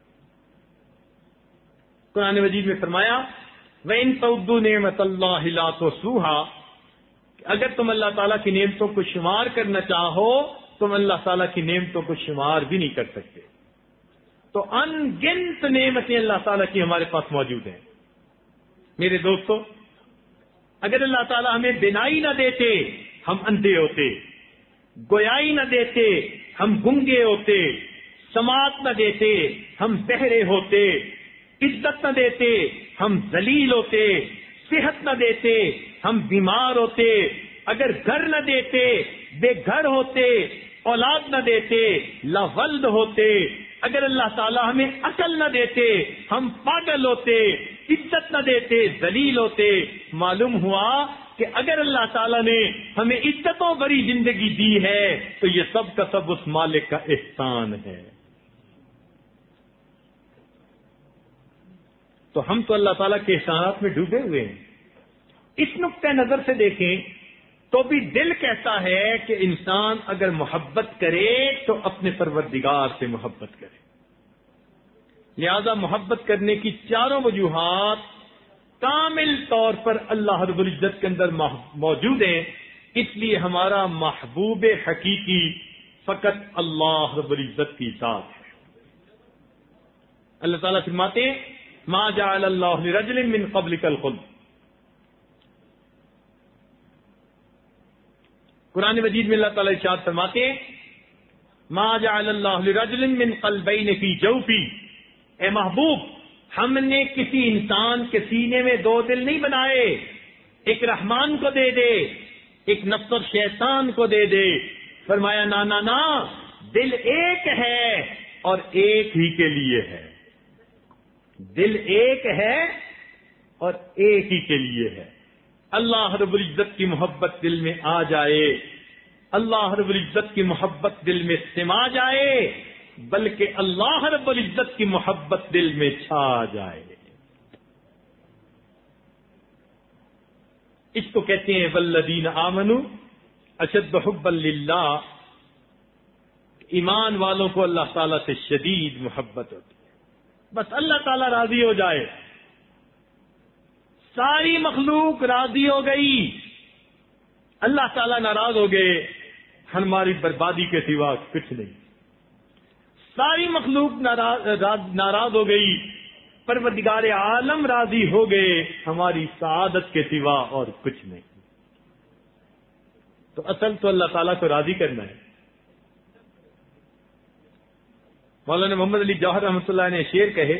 قرآن مجید میں فرمایا وَإِن تَعُدُّوا نِعْمَةَ اللَّهِ لَا تُحْصُوهَا، اگر تم اللہ تعالیٰ کی نعمتوں کو شمار کرنا چاہو تم اللہ تعالیٰ کی نعمتوں کو شمار بھی نہیں کر سکتے. تو ان گنت نعمتیں اللہ تعالیٰ کی ہمارے پاس موجود ہیں. میرے دوستو، اگر اللہ تعالیٰ ہمیں بینائی نہ دیتے ہم اندھے ہوتے، گویائی نہ دیتے ہم گنگے ہوتے، سماعت نہ دیتے ہم بہرے ہوتے، عزت نہ دیتے ہم ذلیل ہوتے، صحت نہ دیتے ہم بیمار ہوتے، اگر گھر نہ دیتے بے گھر ہوتے، اولاد نہ دیتے لا ولد ہوتے، اگر اللہ تعالیٰ ہمیں عقل نہ دیتے ہم پاگل ہوتے، عزت نہ دیتے ذلیل ہوتے. معلوم ہوا کہ اگر اللہ تعالیٰ نے ہمیں عزتوں بھری زندگی دی ہے تو یہ سب کا سب اس مالک کا احسان ہے. تو ہم تو اللہ تعالیٰ کے احسانات میں ڈوبے ہوئے ہیں. اس نقطۂ نظر سے دیکھیں تو بھی دل کہتا ہے کہ انسان اگر محبت کرے تو اپنے پروردگار سے محبت کرے. لہذا محبت کرنے کی چاروں وجوہات کامل طور پر اللہ رب العزت کے اندر موجود ہیں. اس لیے ہمارا محبوب حقیقی فقط اللہ رب العزت کی ذات ہے. اللہ تعالیٰ فرماتے ہیں ما جعل اللہ لرجل من قبلک الخلد. قرآن مجید میں اللہ تعالیٰ ارشاد فرماتے ہیں ما جعل اللہ لرجل من قلبین فی جوفی. اے محبوب، ہم نے کسی انسان کے سینے میں دو دل نہیں بنائے. ایک رحمان کو دے دے، ایک نفس اور شیطان کو دے دے. فرمایا نا نا نا، دل ایک ہے اور ایک ہی کے لیے ہے. دل ایک ہے اور ایک ہی کے لیے ہے. اللہ رب العزت کی محبت دل میں آ جائے، اللہ رب العزت کی محبت دل میں سما جائے، بلکہ اللہ رب العزت کی محبت دل میں چھا جائے. اس کو کہتے ہیں والذین آمنوا اشد حبا للہ. ایمان والوں کو اللہ تعالیٰ سے شدید محبت ہوتی ہے. بس اللہ تعالیٰ راضی ہو جائے، ساری مخلوق راضی ہو گئی، اللہ تعالیٰ ناراض ہو گئے، ہماری بربادی کے سوا کچھ نہیں. ساری مخلوق ناراض ہو گئی، پروردگار عالم راضی ہو گئے، ہماری سعادت کے سوا اور کچھ نہیں. تو اصل تو اللہ تعالیٰ کو راضی کرنا ہے. مولانا محمد علی جوہر رحمۃ اللہ نے شعر کہے،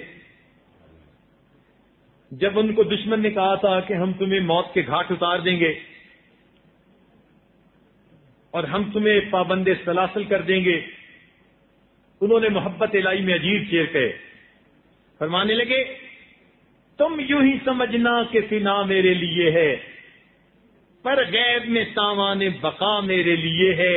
جب ان کو دشمن نے کہا تھا کہ ہم تمہیں موت کے گھاٹ اتار دیں گے اور ہم تمہیں پابند سلاسل کر دیں گے، انہوں نے محبت الہی میں عجیب شعر کہے. فرمانے لگے تم یوں ہی سمجھنا کہ فنا میرے لیے ہے، پر غیب میں سامان بقا میرے لیے ہے.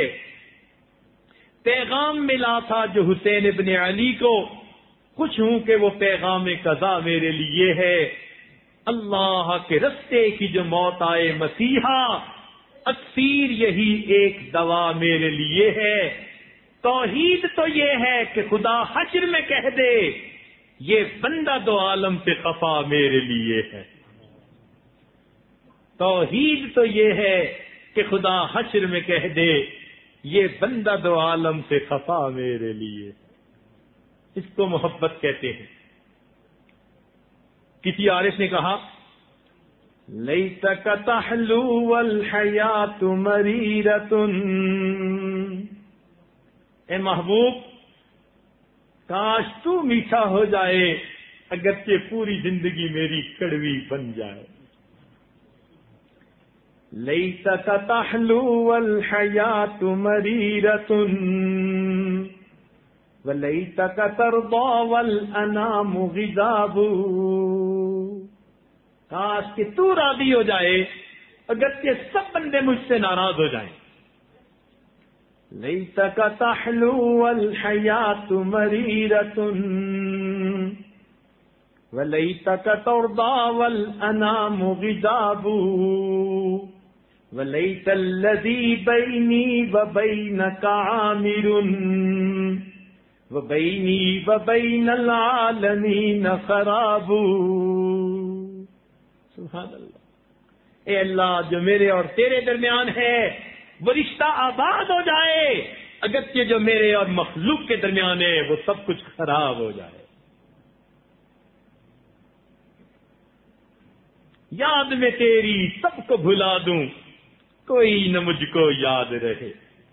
پیغام ملا تھا جو حسین ابن علی کو، خوش ہوں کہ وہ پیغام قضا میرے لیے ہے. اللہ کے رستے کی جو موت آئے مسیحا، اکثیر یہی ایک دوا میرے لیے ہے. توحید تو یہ ہے کہ خدا حشر میں کہہ دے یہ بندہ دو عالم سے خفا میرے لیے ہے. توحید تو یہ ہے کہ خدا حشر میں کہہ دے یہ بندہ دو عالم سے خفا میرے لیے. اس کو محبت کہتے ہیں. کسی عارف نے کہا لیتک تحلو والحیات مریرۃ. اے محبوب، کاش تو میٹھا ہو جائے اگرچہ پوری زندگی میری کڑوی بن جائے. لیتک تحلو والحیات مریرۃ وَلَيْتَكَ تَرْضَى وَالْأَنَامُ غِضَابُ، کاش کہ تو راضی ہو جائے اگرچہ سب بندے مجھ سے ناراض ہو جائیں. لَيْتَكَ تَحْلُو وَالْحَيَاةُ مَرِيرَةٌ وَلَيْتَكَ تَرْضَى وَالْأَنَامُ غِضَابُ وَلَيْتَ الَّذِي بَيْنِي وَبَيْنَكَ عَامِرٌ وَبَيْنِي وَبَيْنَ الْعَالَمِينَ خَرَابٌ. سبحان اللہ. اے اللہ، جو میرے اور تیرے درمیان ہے وہ رشتہ آباد ہو جائے، اگرچہ جو میرے اور مخلوق کے درمیان ہے وہ سب کچھ خراب ہو جائے. یاد میں تیری سب کو بھلا دوں، کوئی نہ مجھ کو یاد رہے.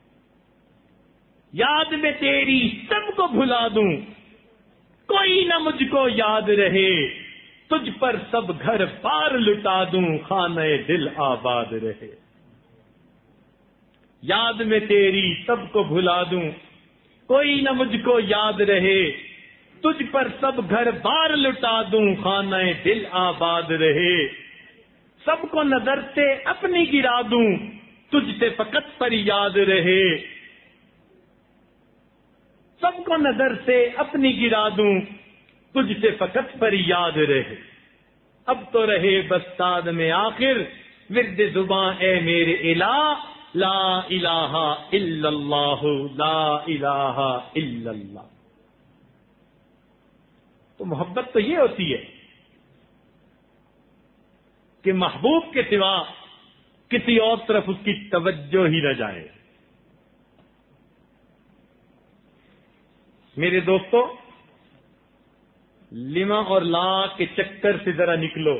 یاد میں تیری سب کو بھلا دوں، کوئی نہ مجھ کو یاد رہے. تجھ پر سب گھر بار لٹا دوں، خانہ دل آباد رہے. یاد میں تیری سب کو بھلا دوں، کوئی نہ مجھ کو یاد رہے. تجھ پر سب گھر بار لٹا دوں، خانہ دل آباد رہے. سب کو نظر سے اپنی گرا دوں، تجھ سے فقط پر یاد رہے. سب کو نظر سے اپنی گرا دوں، تجھ سے فقط پر یاد رہے. اب تو رہے بس ساد میں آخر ورد زباں اے میرے الہ، لا الہ الا اللہ، لا الہ الا اللہ. تو محبت تو یہ ہوتی ہے کہ محبوب کے سوا کسی اور طرف اس کی توجہ ہی نہ جائے. میرے دوستو، لما اور لا کے چکر سے ذرا نکلو.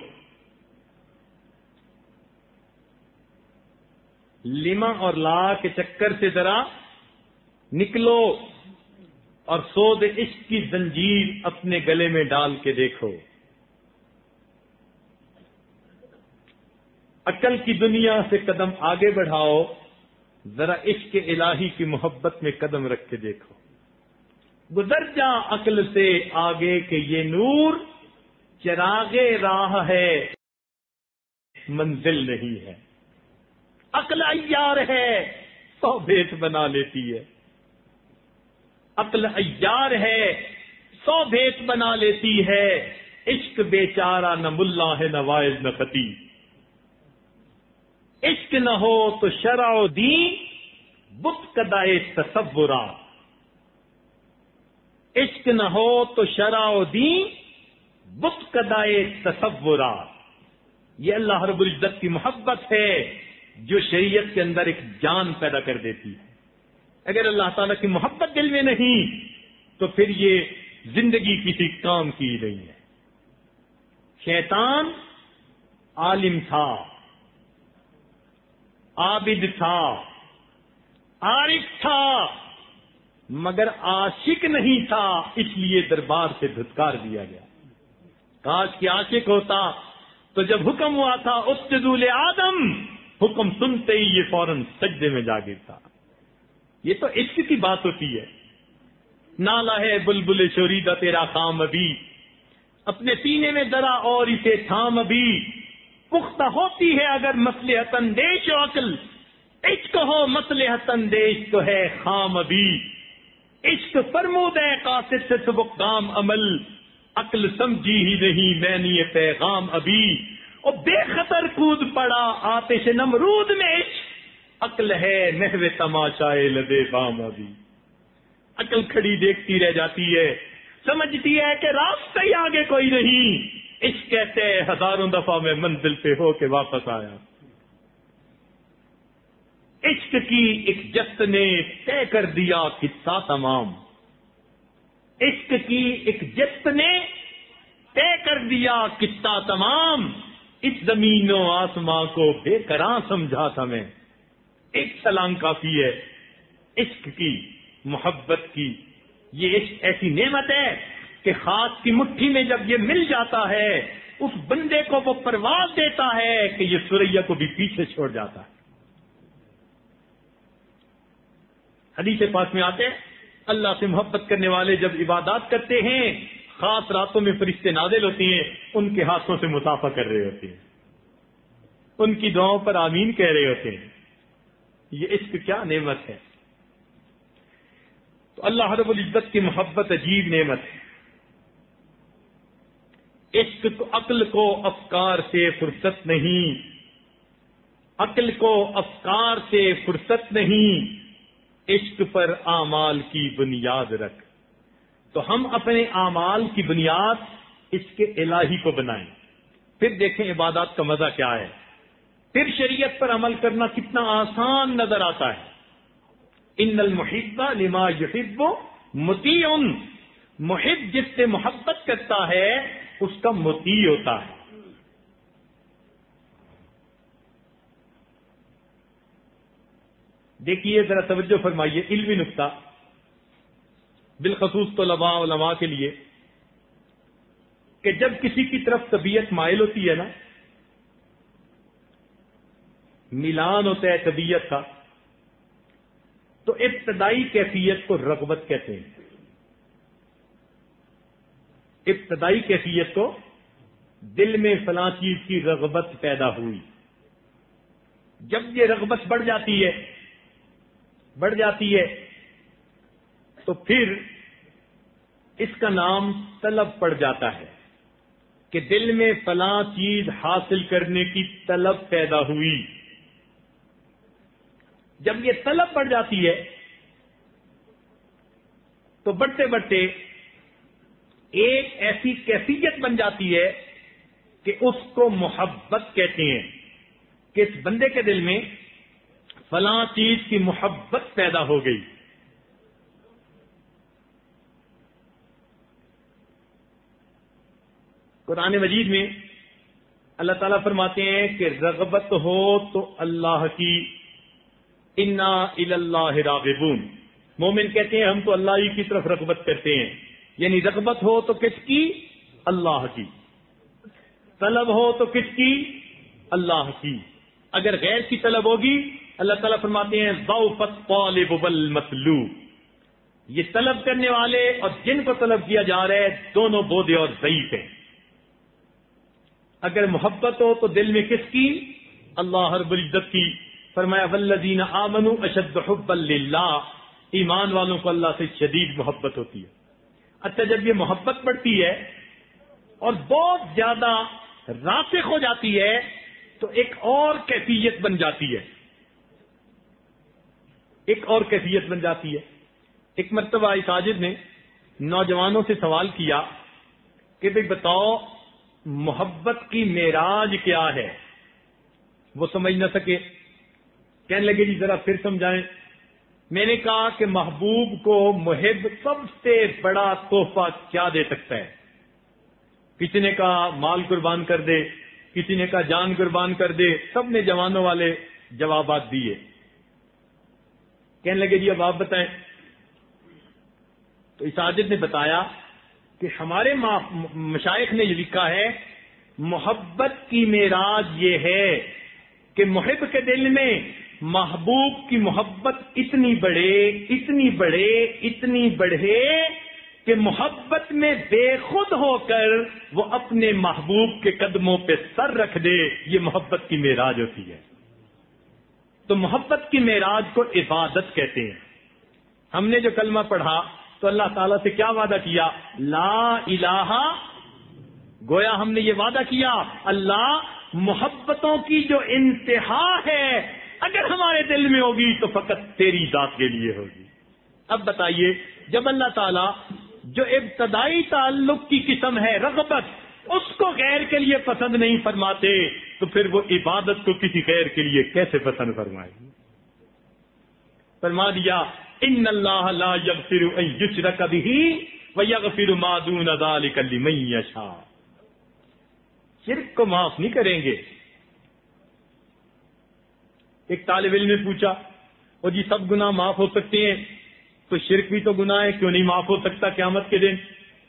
لما اور لا کے چکر سے ذرا نکلو اور سود عشق کی زنجیر اپنے گلے میں ڈال کے دیکھو. عقل کی دنیا سے قدم آگے بڑھاؤ، ذرا عشق الہی کی محبت میں قدم رکھ کے دیکھو. گزر جا عقل سے آگے کہ یہ نور چراغ راہ ہے، منزل نہیں ہے. عقل عیار ہے، سو بھیت بنا لیتی ہے. عقل عیار ہے، سو بھیت بنا لیتی ہے. عشق بیچارہ نہ ملا ہے نہ واعظ نہ خطیب. عشق نہ ہو تو شرع و دین بت کدائے تصورات. عشق نہ ہو تو شرع و دین بت کدائے تصورات. یہ اللہ رب العزت کی محبت ہے جو شریعت کے اندر ایک جان پیدا کر دیتی ہے. اگر اللہ تعالیٰ کی محبت دل میں نہیں تو پھر یہ زندگی کسی کام کی نہیں ہے. شیطان عالم تھا، عابد تھا، عارف تھا، مگر عاشق نہیں تھا، اس لیے دربار سے دھتکار دیا گیا. کاش کہ عاشق ہوتا تو جب حکم ہوا تھا اسجدوا لآدم، حکم سنتے ہی یہ فوراً سجدے میں جا گرتا. یہ تو عشق کی بات ہوتی ہے. نالا ہے بلبل شوریدہ تیرا خام ابھی، اپنے سینے میں ذرا اور اسے تھام ابھی. پختہ ہوتی ہے اگر مصلحت اندیش و عقل، عشق ہو مصلحت اندیش تو ہے خام ابھی. عشق فرمود ہے قاصد سے سبق کام عمل، عقل سمجھی ہی نہیں میں نے یہ پیغام ابھی. اور بے خطر کود پڑا آتش نمرود میں عشق، عقل ہے محو تماشائے لدے بام ابھی. عقل کھڑی دیکھتی رہ جاتی ہے، سمجھتی ہے کہ راستہ ہی آگے کوئی نہیں. عشق کہتے ہیں ہزاروں دفعہ میں منزل پہ ہو کے واپس آیا. عشق کی ایک جست نے طے کر دیا قصہ تمام. عشق کی ایک جست نے طے کر دیا قصہ تمام. اس زمین و آسماں کو بے قراں سمجھا تھا میں. ایک سلام کافی ہے عشق کی، محبت کی. یہ عشق ایسی نعمت ہے کہ خاص کی مٹھی میں جب یہ مل جاتا ہے اس بندے کو وہ پرواز دیتا ہے کہ یہ سوریا کو بھی پیچھے چھوڑ جاتا ہے. حدیث پاک میں آتے اللہ سے محبت کرنے والے جب عبادات کرتے ہیں خاص راتوں میں فرشتے نازل ہوتے ہیں، ان کے ہاتھوں سے مصافحہ کر رہے ہوتے ہیں، ان کی دعاؤں پر آمین کہہ رہے ہوتے ہیں. یہ عشق کیا نعمت ہے. تو اللہ رب العزت کی محبت عجیب نعمت ہے. عشق کو عقل کو افکار سے فرصت نہیں، عقل کو افکار سے فرصت نہیں، عشق پر اعمال کی بنیاد رکھ. تو ہم اپنے اعمال کی بنیاد عشق الہی کو بنائیں، پھر دیکھیں عبادات کا مزہ کیا ہے، پھر شریعت پر عمل کرنا کتنا آسان نظر آتا ہے. ان المحب لما یحب مطیع، محب جس سے محبت کرتا ہے اس کا مطیع ہوتا ہے. دیکھیے ذرا توجہ فرمائیے، علمی نقطہ بالخصوص طلباء علماء کے لیے، کہ جب کسی کی طرف طبیعت مائل ہوتی ہے نا، ملان ہوتا ہے طبیعت کا، تو ابتدائی کیفیت کو رغبت کہتے ہیں. ابتدائی کیفیت کو دل میں فلاں چیز کی رغبت پیدا ہوئی. جب یہ رغبت بڑھ جاتی ہے بڑھ جاتی ہے تو پھر اس کا نام طلب پڑ جاتا ہے کہ دل میں فلاں چیز حاصل کرنے کی طلب پیدا ہوئی. جب یہ طلب بڑھ جاتی ہے تو بڑھتے بڑھتے ایک ایسی کیفیت بن جاتی ہے کہ اس کو محبت کہتے ہیں، کہ اس بندے کے دل میں فلاں چیز کی محبت پیدا ہو گئی. قرآن مجید میں اللہ تعالیٰ فرماتے ہیں کہ رغبت ہو تو اللہ کی، انا الی اللہ راغبون. مومن کہتے ہیں ہم تو اللہ ہی کی طرف رغبت کرتے ہیں، یعنی رغبت ہو تو کس کی؟ اللہ کی. طلب ہو تو کس کی؟ اللہ کی. اگر غیر کی طلب ہوگی اللہ تعالیٰ فرماتے ہیں ضعف الطالب والمطلوب. یہ طلب کرنے والے اور جن کو طلب کیا جا رہا ہے دونوں بودے اور ضعیف ہیں. اگر محبت ہو تو دل میں کس کی؟ اللہ رب العزت کی. فرمایا والذین آمنوا اشد حبا للہ، ایمان والوں کو اللہ سے شدید محبت ہوتی ہے. اچھا جب یہ محبت بڑھتی ہے اور بہت زیادہ راسخ ہو جاتی ہے تو ایک اور کیفیت بن جاتی ہے ایک اور کیفیت بن جاتی ہے. ایک مرتبہ ساجد نے نوجوانوں سے سوال کیا کہ بھئی بتاؤ محبت کی معراج کیا ہے؟ وہ سمجھ نہ سکے، کہنے لگے جی ذرا پھر سمجھائیں. میں نے کہا کہ محبوب کو محب سب سے بڑا تحفہ کیا دے سکتا ہے؟ کسی نے کہا مال قربان کر دے، کسی نے کہا جان قربان کر دے، سب نے جوانوں والے جوابات دیے. کہنے لگے جی اب آپ بتائیں. تو اساجد نے بتایا کہ ہمارے مشائخ نے یہ لکھا ہے محبت کی معراج یہ ہے کہ محب کے دل میں محبوب کی محبت اتنی بڑھے اتنی بڑھے اتنی بڑھے کہ محبت میں بے خود ہو کر وہ اپنے محبوب کے قدموں پہ سر رکھ دے. یہ محبت کی معراج ہوتی ہے. تو محبت کی معراج کو عبادت کہتے ہیں. ہم نے جو کلمہ پڑھا تو اللہ تعالیٰ سے کیا وعدہ کیا؟ لا الہ، گویا ہم نے یہ وعدہ کیا اللہ محبتوں کی جو انتہا ہے اگر ہمارے دل میں ہوگی تو فقط تیری ذات کے لیے ہوگی. اب بتائیے جب اللہ تعالیٰ جو ابتدائی تعلق کی قسم ہے رغبت، اس کو غیر کے لیے پسند نہیں فرماتے تو پھر وہ عبادت کو کسی غیر کے لیے کیسے پسند فرمائے گی؟ فرما دیا ان اللہ لا یغفر ان یشرک بہ ویغفر ما دون ذلک لمن یشاء. شرک کو معاف نہیں کریں گے. ایک طالب علم نے پوچھا وہ جی سب گناہ معاف ہو سکتے ہیں تو شرک بھی تو گناہ ہے، کیوں نہیں معاف ہو سکتا قیامت کے دن؟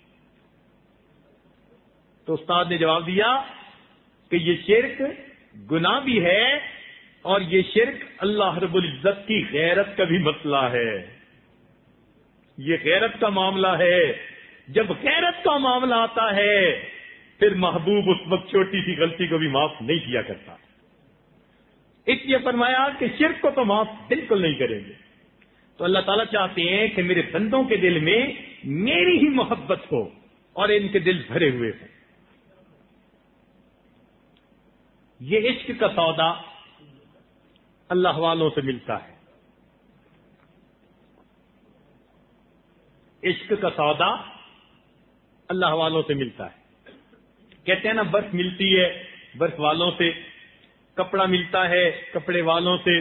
تو استاد نے جواب دیا کہ یہ شرک گناہ بھی ہے اور یہ شرک اللہ رب العزت کی غیرت کا بھی مسئلہ ہے. یہ غیرت کا معاملہ ہے. جب غیرت کا معاملہ آتا ہے پھر محبوب اس وقت چھوٹی سی غلطی کو بھی معاف نہیں کیا کرتا. اس لیے فرمایا کہ شرک کو تو معاف بالکل نہیں کریں گے. تو اللہ تعالیٰ چاہتے ہیں کہ میرے بندوں کے دل میں میری ہی محبت ہو اور ان کے دل بھرے ہوئے ہوں. یہ عشق کا سودا اللہ والوں سے ملتا ہے. عشق کا سودا اللہ والوں سے ملتا ہے. کہتے ہیں نا برف ملتی ہے برف والوں سے, کپڑا ملتا ہے کپڑے والوں سے,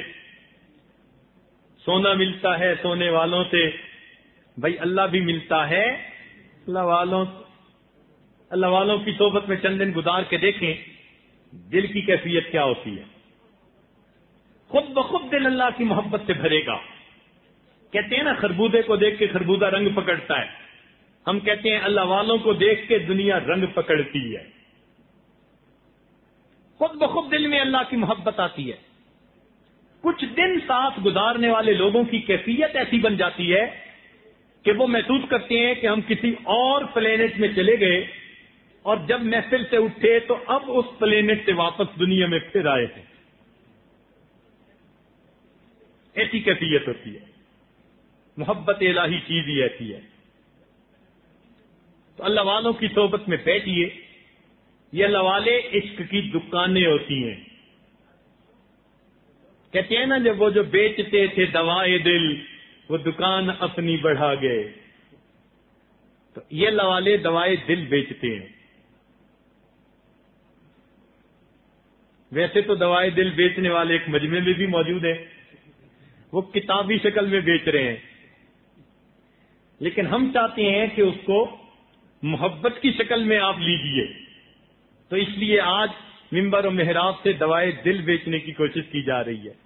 سونا ملتا ہے سونے والوں سے. بھائی اللہ بھی ملتا ہے اللہ والوں اللہ والوں کی صحبت میں چند دن گزار کے دیکھیں دل کی کیفیت کیا ہوتی ہے. خود بخود دل اللہ کی محبت سے بھرے گا. کہتے ہیں نا خربوزے کو دیکھ کے خربوزہ رنگ پکڑتا ہے, ہم کہتے ہیں اللہ والوں کو دیکھ کے دنیا رنگ پکڑتی ہے. خود بخود دل میں اللہ کی محبت آتی ہے. کچھ دن ساتھ گزارنے والے لوگوں کی کیفیت ایسی بن جاتی ہے کہ وہ محسوس کرتے ہیں کہ ہم کسی اور پلینٹ میں چلے گئے اور جب محفل سے اٹھے تو اب اس پلینٹ سے واپس دنیا میں پھر آئے ہیں. ایسی کیفیت ہوتی ہے. محبت الہی چیز ہی ایسی ہے. تو اللہ والوں کی صحبت میں بیٹھیے. یہ اللہ والے عشق کی دکانیں ہوتی ہیں. کہتے ہیں نا جب وہ جو بیچتے تھے دوائے دل وہ دکان اپنی بڑھا گئے. تو یہ اللہ والے دوائے دل بیچتے ہیں. ویسے تو دوائے دل بیچنے والے ایک مجمع میں بھی موجود ہیں, وہ کتابی شکل میں بیچ رہے ہیں, لیکن ہم چاہتے ہیں کہ اس کو محبت کی شکل میں آپ لیجئے. تو اس لیے آج ممبر و محراب سے دوائے دل بیچنے کی کوشش کی جا رہی ہے.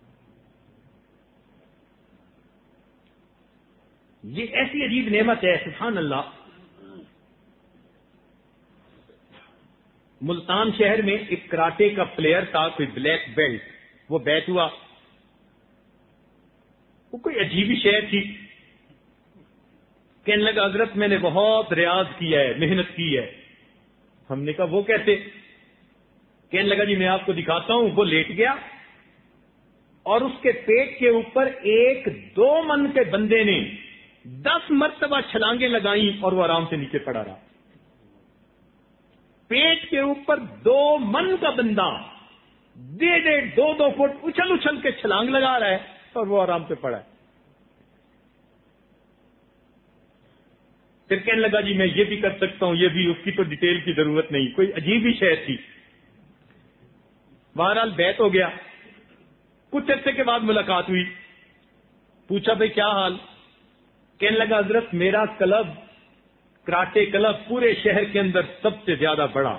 یہ ایسی عجیب نعمت ہے سبحان اللہ. ملتان شہر میں ایک کراٹے کا پلیئر تھا, کوئی بلیک بیلٹ, وہ بیٹ ہوا. وہ کوئی عجیب ہی شہر تھی. کہنے لگا حضرت میں نے بہت ریاض کیا ہے محنت کی ہے. ہم نے کہا وہ کیسے؟ کہنے لگا جی میں آپ کو دکھاتا ہوں. وہ لیٹ گیا اور اس کے پیٹ کے اوپر ایک دو من کے بندے نے دس مرتبہ چھلانگیں لگائیں اور وہ آرام سے نیچے پڑا رہا. پیٹ کے اوپر دو من کا بندہ ڈیڑھ ڈیڑھ دو دو فٹ اچھل اچھل کے چھلانگ لگا رہا ہے اور وہ آرام سے پڑا ہے. پھر کہنے لگا جی میں یہ بھی کر سکتا ہوں, یہ بھی. اس کی تو ڈیٹیل کی ضرورت نہیں, کوئی عجیب ہی شہر تھی. بہرحال بیت ہو گیا. کچھ عرصے کے بعد ملاقات ہوئی. پوچھا بھائی کیا حال؟ کہنے لگا حضرت میرا کلب کراٹے کلب پورے شہر کے اندر سب سے زیادہ بڑا,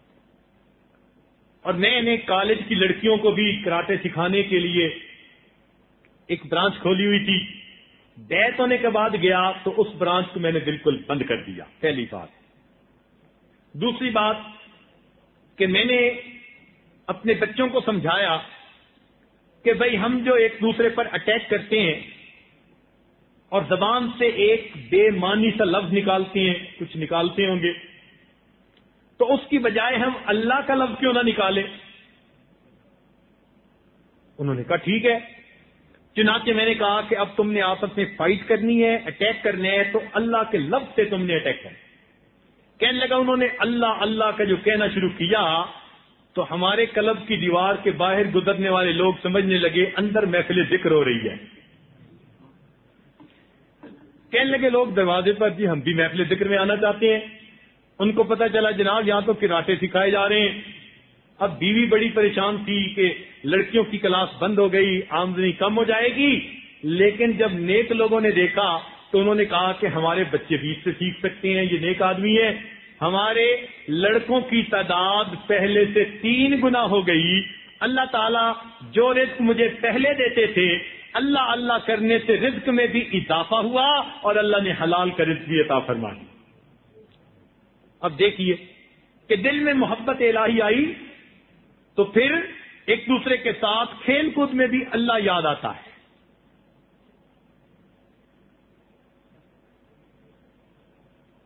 اور میں نے کالج کی لڑکیوں کو بھی کراٹے سکھانے کے لیے ایک برانچ کھولی ہوئی تھی. بیت ہونے کے بعد گیا تو اس برانچ کو میں نے بالکل بند کر دیا. پہلی بات. دوسری بات کہ میں نے اپنے بچوں کو سمجھایا کہ بھائی ہم جو ایک دوسرے پر اٹیک کرتے ہیں اور زبان سے ایک بے معنی سا لفظ نکالتے ہیں, کچھ نکالتے ہوں گے, تو اس کی بجائے ہم اللہ کا لفظ کیوں نہ نکالیں؟ انہوں نے کہا ٹھیک ہے. چنانچہ میں نے کہا کہ اب تم نے آپس میں فائٹ کرنی ہے, اٹیک کرنے ہے, تو اللہ کے لفظ سے تم نے اٹیک کرنا. کہنے لگا انہوں نے اللہ اللہ کا جو کہنا شروع کیا تو ہمارے کلب کی دیوار کے باہر گزرنے والے لوگ سمجھنے لگے اندر محفل ذکر ہو رہی ہے. کہنے لگے لوگ دروازے پر جی ہم بھی محفل ذکر میں آنا چاہتے ہیں. ان کو پتا چلا جناب یہاں تو کراٹے سکھائے جا رہے ہیں. اب بیوی بڑی پریشان تھی کہ لڑکیوں کی کلاس بند ہو گئی, آمدنی کم ہو جائے گی. لیکن جب نیک لوگوں نے دیکھا تو انہوں نے کہا کہ ہمارے بچے بھی اس سے سیکھ سکتے ہیں, یہ نیک آدمی ہے. ہمارے لڑکوں کی تعداد پہلے سے تین گنا ہو گئی. اللہ تعالیٰ جو رزق مجھے پہلے دیتے تھے اللہ اللہ کرنے سے رزق میں بھی اضافہ ہوا اور اللہ نے حلال کا رزق بھی عطا فرمائی. اب دیکھیے کہ دل میں محبت الہی آئی تو پھر ایک دوسرے کے ساتھ کھیل کود میں بھی اللہ یاد آتا ہے.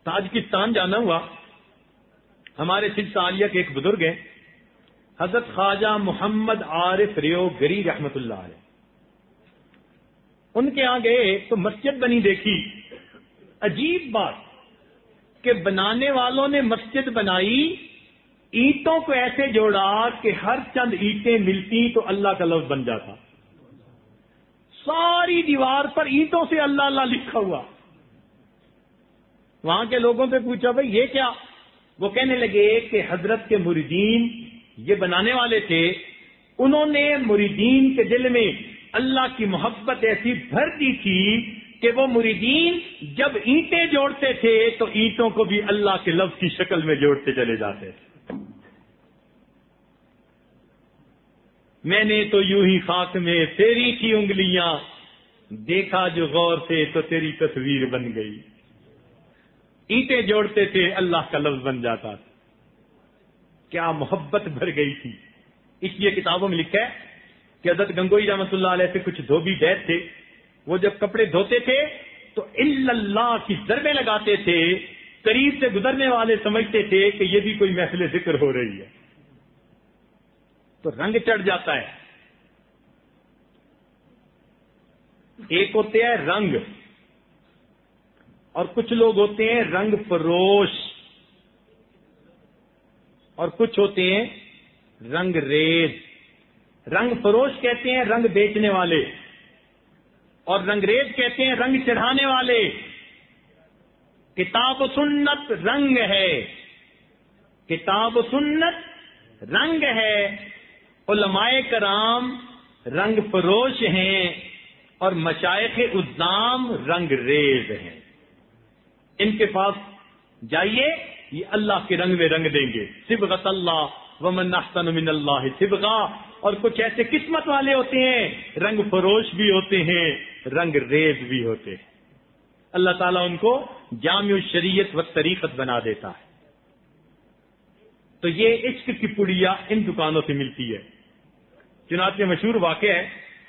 تاجکستان جانا ہوا. ہمارے سلسلہ عالیہ کے ایک بزرگ ہیں حضرت خواجہ محمد عارف ریو گری رحمت اللہ علیہ. ان کے یہاں گئے تو مسجد بنی دیکھی. عجیب بات کہ بنانے والوں نے مسجد بنائی، اینٹوں کو ایسے جوڑا کہ ہر چند اینٹیں ملتی تو اللہ کا لفظ بن جاتا. ساری دیوار پر اینٹوں سے اللہ اللہ لکھا ہوا. وہاں کے لوگوں سے پوچھا بھائی یہ کیا؟ وہ کہنے لگے کہ حضرت کے مریدین یہ بنانے والے تھے، انہوں نے مریدین کے دل میں اللہ کی محبت ایسی بھر دی تھی کہ وہ مریدین جب اینٹیں جوڑتے تھے تو اینٹوں کو بھی اللہ کے لفظ کی شکل میں جوڑتے چلے جاتے تھے. میں نے تو یوں ہی خاک میں تیری کی انگلیاں دیکھا جو غور سے تو تیری تصویر بن گئی. اینٹیں جوڑتے تھے اللہ کا لفظ بن جاتا تھا. کیا محبت بھر گئی تھی. اس لیے کتابوں میں لکھا ہے کہ حضرت گنگوئی رحمۃ اللہ علیہ سے کچھ دھوبی بیت تھے، وہ جب کپڑے دھوتے تھے تو الا اللہ کی ضربیں لگاتے تھے. قریب سے گزرنے والے سمجھتے تھے کہ یہ بھی کوئی محفل ذکر ہو رہی ہے، تو رنگ چڑھ جاتا ہے. ایک ہوتے ہیں رنگ اور کچھ لوگ ہوتے ہیں رنگ فروش اور کچھ ہوتے ہیں رنگ ریز. رنگ فروش کہتے ہیں رنگ بیچنے والے اور رنگ ریز کہتے ہیں رنگ چڑھانے والے. کتاب و سنت رنگ ہے، کتاب و سنت رنگ ہے. علماء کرام رنگ فروش ہیں اور مشائخ عظام رنگ ریز ہیں. ان کے پاس جائیے، یہ اللہ کے رنگ میں رنگ دیں گے. صبغۃ اللہ ومن احسن من اللہ صبغہ. اور کچھ ایسے قسمت والے ہوتے ہیں رنگ فروش بھی ہوتے ہیں، رنگ ریز بھی ہوتے ہیں. اللہ تعالیٰ ان کو جامع الشریعت و طریقت بنا دیتا ہے. تو یہ عشق کی پڑیا ان دکانوں سے ملتی ہے. چنانچہ مشہور واقعہ ہے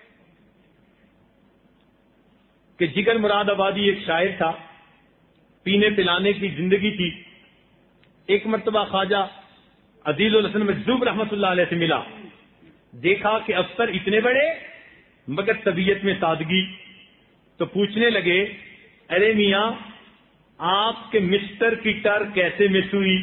کہ جگر مراد آبادی ایک شاعر تھا، پینے پلانے کی زندگی تھی. ایک مرتبہ خواجہ عزیز الحسن مجذوب رحمت اللہ علیہ سے ملا. دیکھا کہ افسر اتنے بڑے مگر طبیعت میں سادگی. تو پوچھنے لگے، ارے میاں آپ کے مسٹر کی ٹر کیسے مس ہوئی؟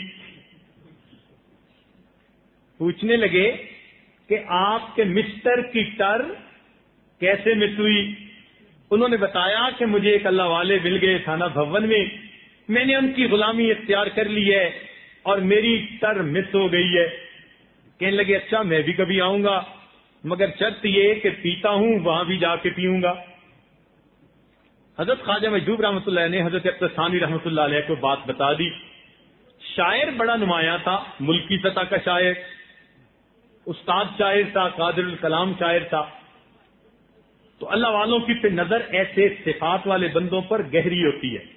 پوچھنے لگے کہ آپ کے مسٹر کی ٹر کیسے مس ہوئی؟ انہوں نے بتایا کہ مجھے ایک اللہ والے مل گئے تھانہ بھون میں، میں نے ان کی غلامی اختیار کر لی ہے اور میری ٹر مس ہو گئی ہے. کہنے لگے اچھا میں بھی کبھی آؤں گا، مگر شرط یہ کہ پیتا ہوں وہاں بھی جا کے پیوں گا. حضرت خواجہ مجذوب رحمۃ اللہ نے حضرت اختر ثانی رحمۃ اللہ علیہ کو بات بتا دی. شاعر بڑا نمایاں تھا، ملکی سطح کا شاعر، استاد شاعر تھا، قادر الکلام شاعر تھا. تو اللہ والوں کی پہ نظر ایسے صفات والے بندوں پر گہری ہوتی ہے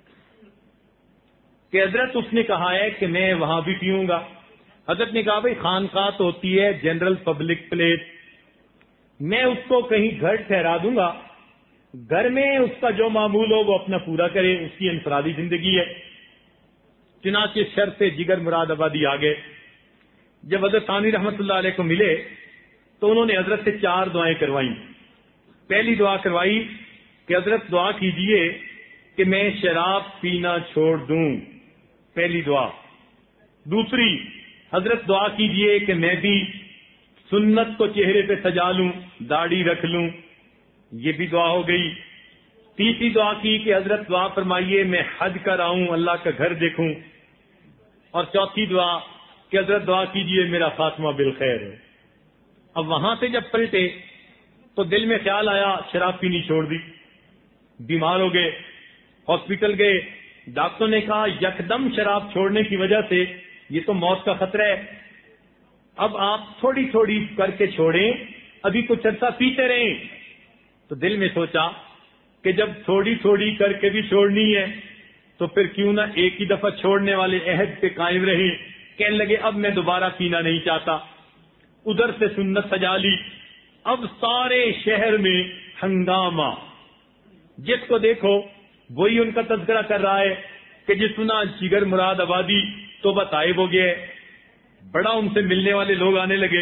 کہ حضرت اس نے کہا ہے کہ میں وہاں بھی پیوں گا. حضرت نے کہا بھائی خانقاہ تو ہوتی ہے جنرل پبلک پلیس، میں اس کو کہیں گھر ٹھہرا دوں گا، گھر میں اس کا جو معمول ہو وہ اپنا پورا کرے، اس کی انفرادی زندگی ہے. چنانچہ شرط جگر مراد آبادی آ گئے. جب حضرت ثانی رحمت اللہ علیہ کو ملے تو انہوں نے حضرت سے چار دعائیں کروائیں. پہلی دعا کروائی کہ حضرت دعا کیجئے کہ میں شراب پینا چھوڑ دوں، پہلی دعا. دوسری، حضرت دعا کیجئے کہ میں بھی سنت کو چہرے پہ سجا لوں، داڑھی رکھ لوں، یہ بھی دعا ہو گئی. تیسری دعا کی کہ حضرت دعا فرمائیے میں حج کر آؤں، اللہ کا گھر دیکھوں. اور چوتھی دعا کہ حضرت دعا کیجئے میرا خاتمہ بالخیر ہے. اب وہاں سے جب پلٹے تو دل میں خیال آیا شراب پینی چھوڑ دی. بیمار ہو گئے، ہاسپٹل گئے، ڈاکٹر نے کہا یکدم شراب چھوڑنے کی وجہ سے یہ تو موت کا خطرہ ہے، اب آپ تھوڑی تھوڑی کر کے چھوڑیں، ابھی کچھ عرصہ پیتے رہیں. تو دل میں سوچا کہ جب تھوڑی تھوڑی کر کے بھی چھوڑنی ہے تو پھر کیوں نہ ایک ہی دفعہ چھوڑنے والے عہد پہ قائم رہیں. کہنے لگے اب میں دوبارہ پینا نہیں چاہتا. ادھر سے سنت سجا لی. اب سارے شہر میں ہنگامہ، جس کو دیکھو وہی ان کا تذکرہ کر رہا ہے. کہ جس سنا جگر مراد آبادی تو بتائب ہو گیا ہے، بڑا ان سے ملنے والے لوگ آنے لگے.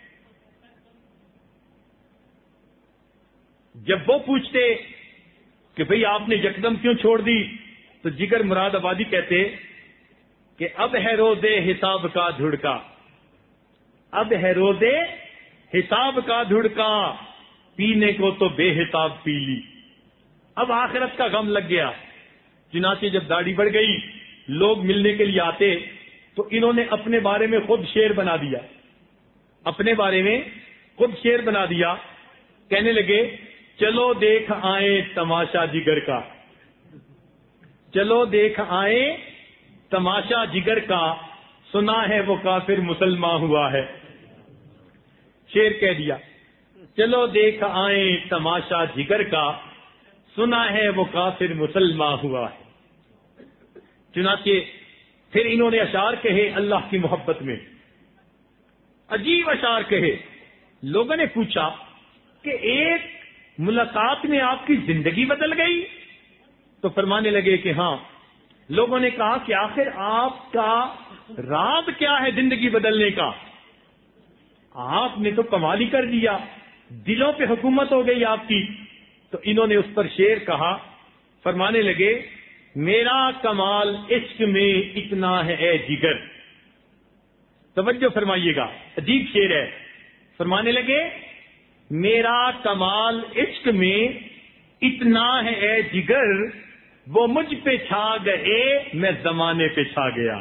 جب وہ پوچھتے کہ بھئی آپ نے یکدم کیوں چھوڑ دی، تو جگر مراد آبادی کہتے کہ اب ہے روزے حساب کا دھڑکا، اب ہے روزے حساب کا دھڑکا، پینے کو تو بے حساب پی لی. اب آخرت کا غم لگ گیا. چنانچہ جب داڑھی بڑھ گئی، لوگ ملنے کے لیے آتے تو انہوں نے اپنے بارے میں خود شعر بنا دیا، اپنے بارے میں خود شعر بنا دیا. کہنے لگے چلو دیکھ آئیں تماشا جگر کا، چلو دیکھ آئیں تماشا جگر کا، سنا ہے وہ کافر مسلمان ہوا ہے. شعر کہہ دیا، چلو دیکھ آئیں تماشا جگر کا، سنا ہے وہ کافر مسلمان ہوا ہے. چنانچہ پھر انہوں نے اشعار کہے اللہ کی محبت میں، عجیب اشعار کہے. لوگوں نے پوچھا کہ ایک ملاقات میں آپ کی زندگی بدل گئی؟ تو فرمانے لگے کہ ہاں. لوگوں نے کہا کہ آخر آپ کا راز کیا ہے زندگی بدلنے کا؟ آپ نے تو کمال ہی کر دیا، دلوں پہ حکومت ہو گئی آپ کی. تو انہوں نے اس پر شعر کہا، فرمانے لگے میرا کمال عشق میں اتنا ہے اے جگر. توجہ فرمائیے گا، عجیب شعر ہے. فرمانے لگے میرا کمال عشق میں اتنا ہے اے جگر، وہ مجھ پہ چھا گئے میں زمانے پہ چھا گیا.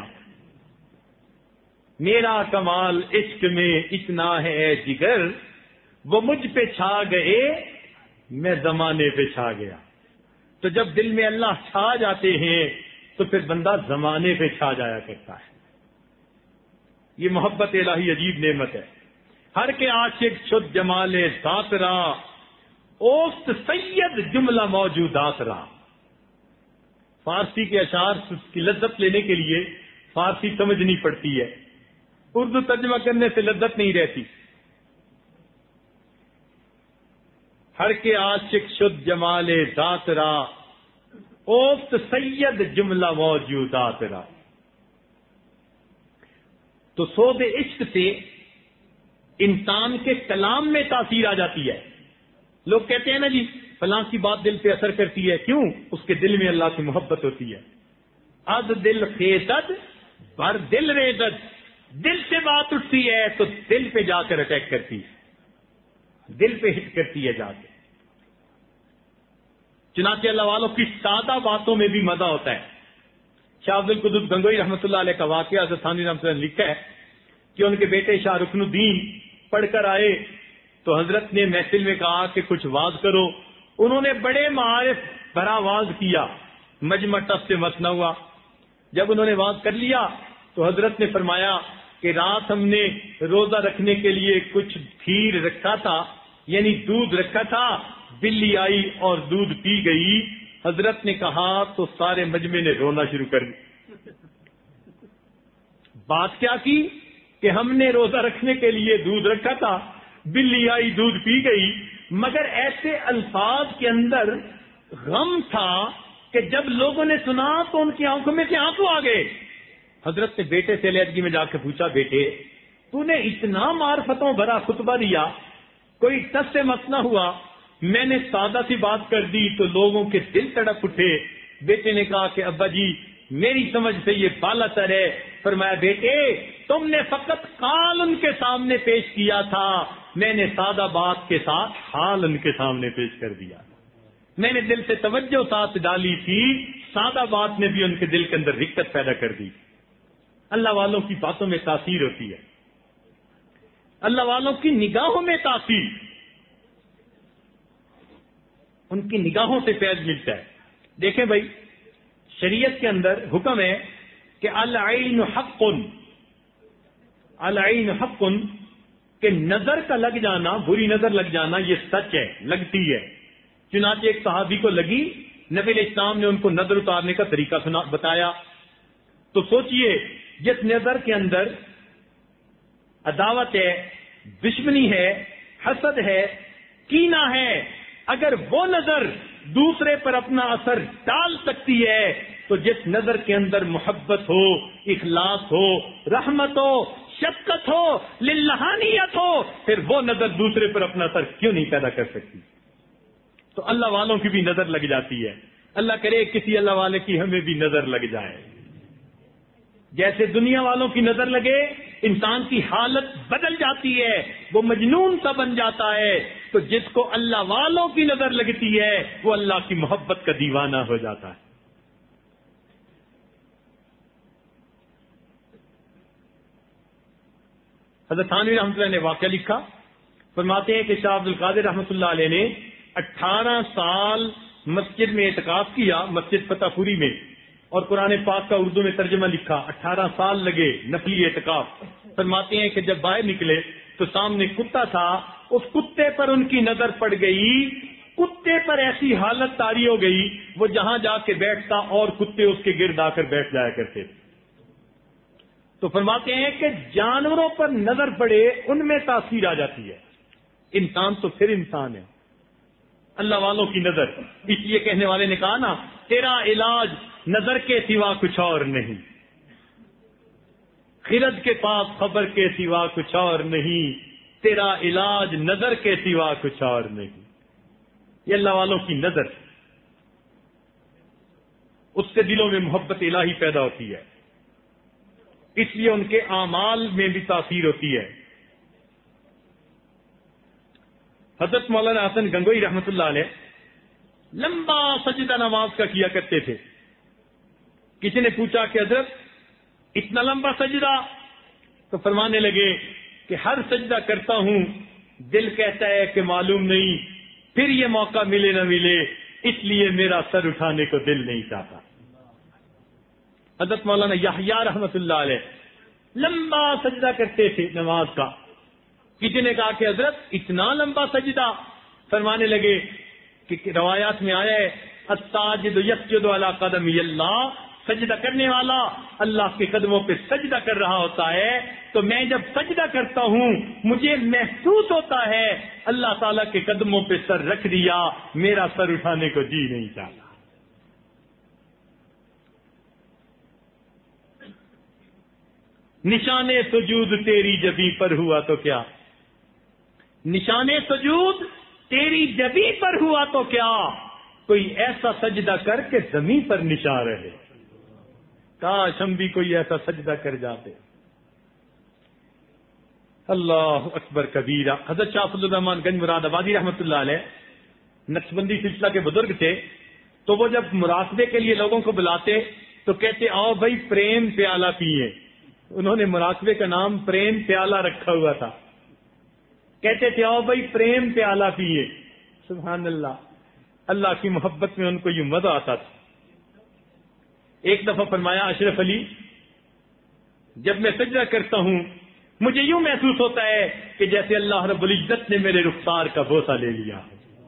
میرا کمال عشق میں اتنا ہے اے جگر، وہ مجھ پہ چھا گئے میں زمانے پہ چھا گیا. تو جب دل میں اللہ چھا جاتے ہیں تو پھر بندہ زمانے پہ چھا جایا کرتا ہے. یہ محبت الہی عجیب نعمت ہے. ہر کے عاشق شد جمال ذات را، اوست سید جملہ موجودات را. فارسی کے اشعار کی لذت لینے کے لیے فارسی سمجھنی پڑتی ہے، اردو ترجمہ کرنے سے لذت نہیں رہتی. ہر کے عاشق شد جمال ذات را، اوست سید جملہ موجودات را. تو سود عشق سے انسان کے کلام میں تاثیر آ جاتی ہے. لوگ کہتے ہیں نا جی فلاں کی بات دل پہ اثر کرتی ہے، کیوں؟ اس کے دل میں اللہ کی محبت ہوتی ہے. از دل خیزد بر دل ریزد، دل سے بات اٹھتی ہے تو دل پہ جا کر اٹیک کرتی ہے، دل پہ ہٹ کرتی ہے جا کے. چنانچہ اللہ والوں کی سادہ باتوں میں بھی مزہ ہوتا ہے. شاہ عبد القدوس گنگوئی رحمۃ اللہ علیہ کا واقعہ حضرت ثانی رحمۃ اللہ نے لکھا ہے کہ ان کے بیٹے شاہ رکن الدین پڑھ کر آئے تو حضرت نے محفل میں کہا کہ کچھ واز کرو. انہوں نے بڑے معارف بھرا واز کیا، مجمع ٹس سے مس نہ ہوا. جب انہوں نے واز کر لیا تو حضرت نے فرمایا کہ رات ہم نے روزہ رکھنے کے لیے کچھ کھیر رکھا تھا، یعنی دودھ رکھا تھا، بلی آئی اور دودھ پی گئی. حضرت نے کہا تو سارے مجمع نے رونا شروع کر دی. بات کیا کی کہ ہم نے روزہ رکھنے کے لیے دودھ رکھا تھا، بلی آئی دودھ پی گئی، مگر ایسے الفاظ کے اندر غم تھا کہ جب لوگوں نے سنا تو ان کی آنکھوں میں سے آنسو آ گئے. حضرت نے بیٹے سے علیحدگی میں جا کے پوچھا، بیٹے تو نے اتنا معرفتوں بھرا خطبہ دیا، کوئی ٹس سے مس نہ ہوا، میں نے سادہ سی بات کر دی تو لوگوں کے دل تڑپ اٹھے. بیٹے نے کہا کہ ابا جی میری سمجھ سے یہ بالا تر ہے. فرمایا بیٹے تم نے فقط قال ان کے سامنے پیش کیا تھا، میں نے سادہ بات کے ساتھ حال ان کے سامنے پیش کر دیا. میں نے دل سے توجہ ساتھ ڈالی تھی، سادہ بات نے بھی ان کے دل کے اندر رکت پیدا کر دی. اللہ والوں کی باتوں میں تاثیر ہوتی ہے، اللہ والوں کی نگاہوں میں تاثیر، ان کی نگاہوں سے فیض ملتا ہے. دیکھیں بھائی شریعت کے اندر حکم ہے کہ العین حق، العین حق، کہ نظر کا لگ جانا، بری نظر لگ جانا یہ سچ ہے، لگتی ہے. چنانچہ ایک صحابی کو لگی، نبی علیہ السلام نے ان کو نظر اتارنے کا طریقہ سنا بتایا. تو سوچئے جس نظر کے اندر عداوت ہے، دشمنی ہے، حسد ہے، کینہ ہے، اگر وہ نظر دوسرے پر اپنا اثر ڈال سکتی ہے تو جس نظر کے اندر محبت ہو، اخلاص ہو، رحمت ہو، شفقت ہو، للہانیت ہو، پھر وہ نظر دوسرے پر اپنا اثر کیوں نہیں پیدا کر سکتی؟ تو اللہ والوں کی بھی نظر لگ جاتی ہے. اللہ کرے کسی اللہ والے کی ہمیں بھی نظر لگ جائے. جیسے دنیا والوں کی نظر لگے انسان کی حالت بدل جاتی ہے، وہ مجنون سا بن جاتا ہے. تو جس کو اللہ والوں کی نظر لگتی ہے وہ اللہ کی محبت کا دیوانہ ہو جاتا ہے. حضرت تھانوی رحمۃ اللہ نے واقعہ لکھا، فرماتے ہیں کہ شاہ عبد القادر رحمۃ اللہ علیہ نے اٹھارہ سال مسجد میں اعتکاف کیا، مسجد فتح پوری میں، اور قرآن پاک کا اردو میں ترجمہ لکھا. اٹھارہ سال لگے نفلی اعتکاف. فرماتے ہیں کہ جب باہر نکلے تو سامنے کتا تھا، اس کتے پر ان کی نظر پڑ گئی. کتے پر ایسی حالت طاری ہو گئی وہ جہاں جا کے بیٹھتا اور کتے اس کے گرد آ کر بیٹھ جایا کرتے تھے. تو فرماتے ہیں کہ جانوروں پر نظر پڑے ان میں تاثیر آ جاتی ہے. انسان تو پھر انسان ہے، اللہ والوں کی نظر. اس لیے کہنے والے نے کہا نا، تیرا علاج نظر کے سوا کچھ اور نہیں، خرد کے پاس خبر کے سوا کچھ اور نہیں، تیرا علاج نظر کے سوا کچھ اور نہیں. یہ اللہ والوں کی نظر، اس سے دلوں میں محبت الہی پیدا ہوتی ہے، اس لیے ان کے اعمال میں بھی تاثیر ہوتی ہے. حضرت مولانا حسن گنگوئی رحمۃ اللہ علیہ لمبا سجدہ نماز کا کیا کرتے تھے. کسی نے پوچھا کہ حضرت اتنا لمبا سجدہ؟ تو فرمانے لگے کہ ہر سجدہ کرتا ہوں دل کہتا ہے کہ معلوم نہیں پھر یہ موقع ملے نہ ملے، اس لیے میرا سر اٹھانے کو دل نہیں چاہتا. حضرت مولانا یحییٰ رحمۃ اللہ علیہ لمبا سجدہ کرتے تھے نماز کا. کسی نے کہا کہ حضرت اتنا لمبا سجدہ؟ فرمانے لگے کہ روایات میں آیا ہے الساجد یسجد علی قدم اللہ، سجدہ کرنے والا اللہ کے قدموں پہ سجدہ کر رہا ہوتا ہے. تو میں جب سجدہ کرتا ہوں مجھے محسوس ہوتا ہے اللہ تعالیٰ کے قدموں پہ سر رکھ دیا، میرا سر اٹھانے کو جی نہیں چاہتا. نشان سجود تیری جبی پر ہوا تو کیا، نشان سجود تیری جبی پر ہوا تو کیا، کوئی ایسا سجدہ کر کے زمین پر نشان رہے. کاش ہم بھی کوئی ایسا سجدہ کر جاتے. اللہ اکبر کبیرہ. حضرت شاہ فضل الرحمان گنج مراد آبادی رحمۃ اللہ علیہ نقشبندی سلسلہ کے بزرگ تھے. تو وہ جب مراقبے کے لیے لوگوں کو بلاتے تو کہتے آؤ بھائی پریم پیالہ پیئے. انہوں نے مراقبے کا نام پریم پیالہ رکھا ہوا تھا. کہتے تھے آؤ بھائی پریم پیالہ پیئے. سبحان اللہ، اللہ کی محبت میں ان کو یوں مزہ آتا تھا. ایک دفعہ فرمایا اشرف علی جب میں سجدہ کرتا ہوں مجھے یوں محسوس ہوتا ہے کہ جیسے اللہ رب العزت نے میرے رخسار کا بوسہ لے لیا.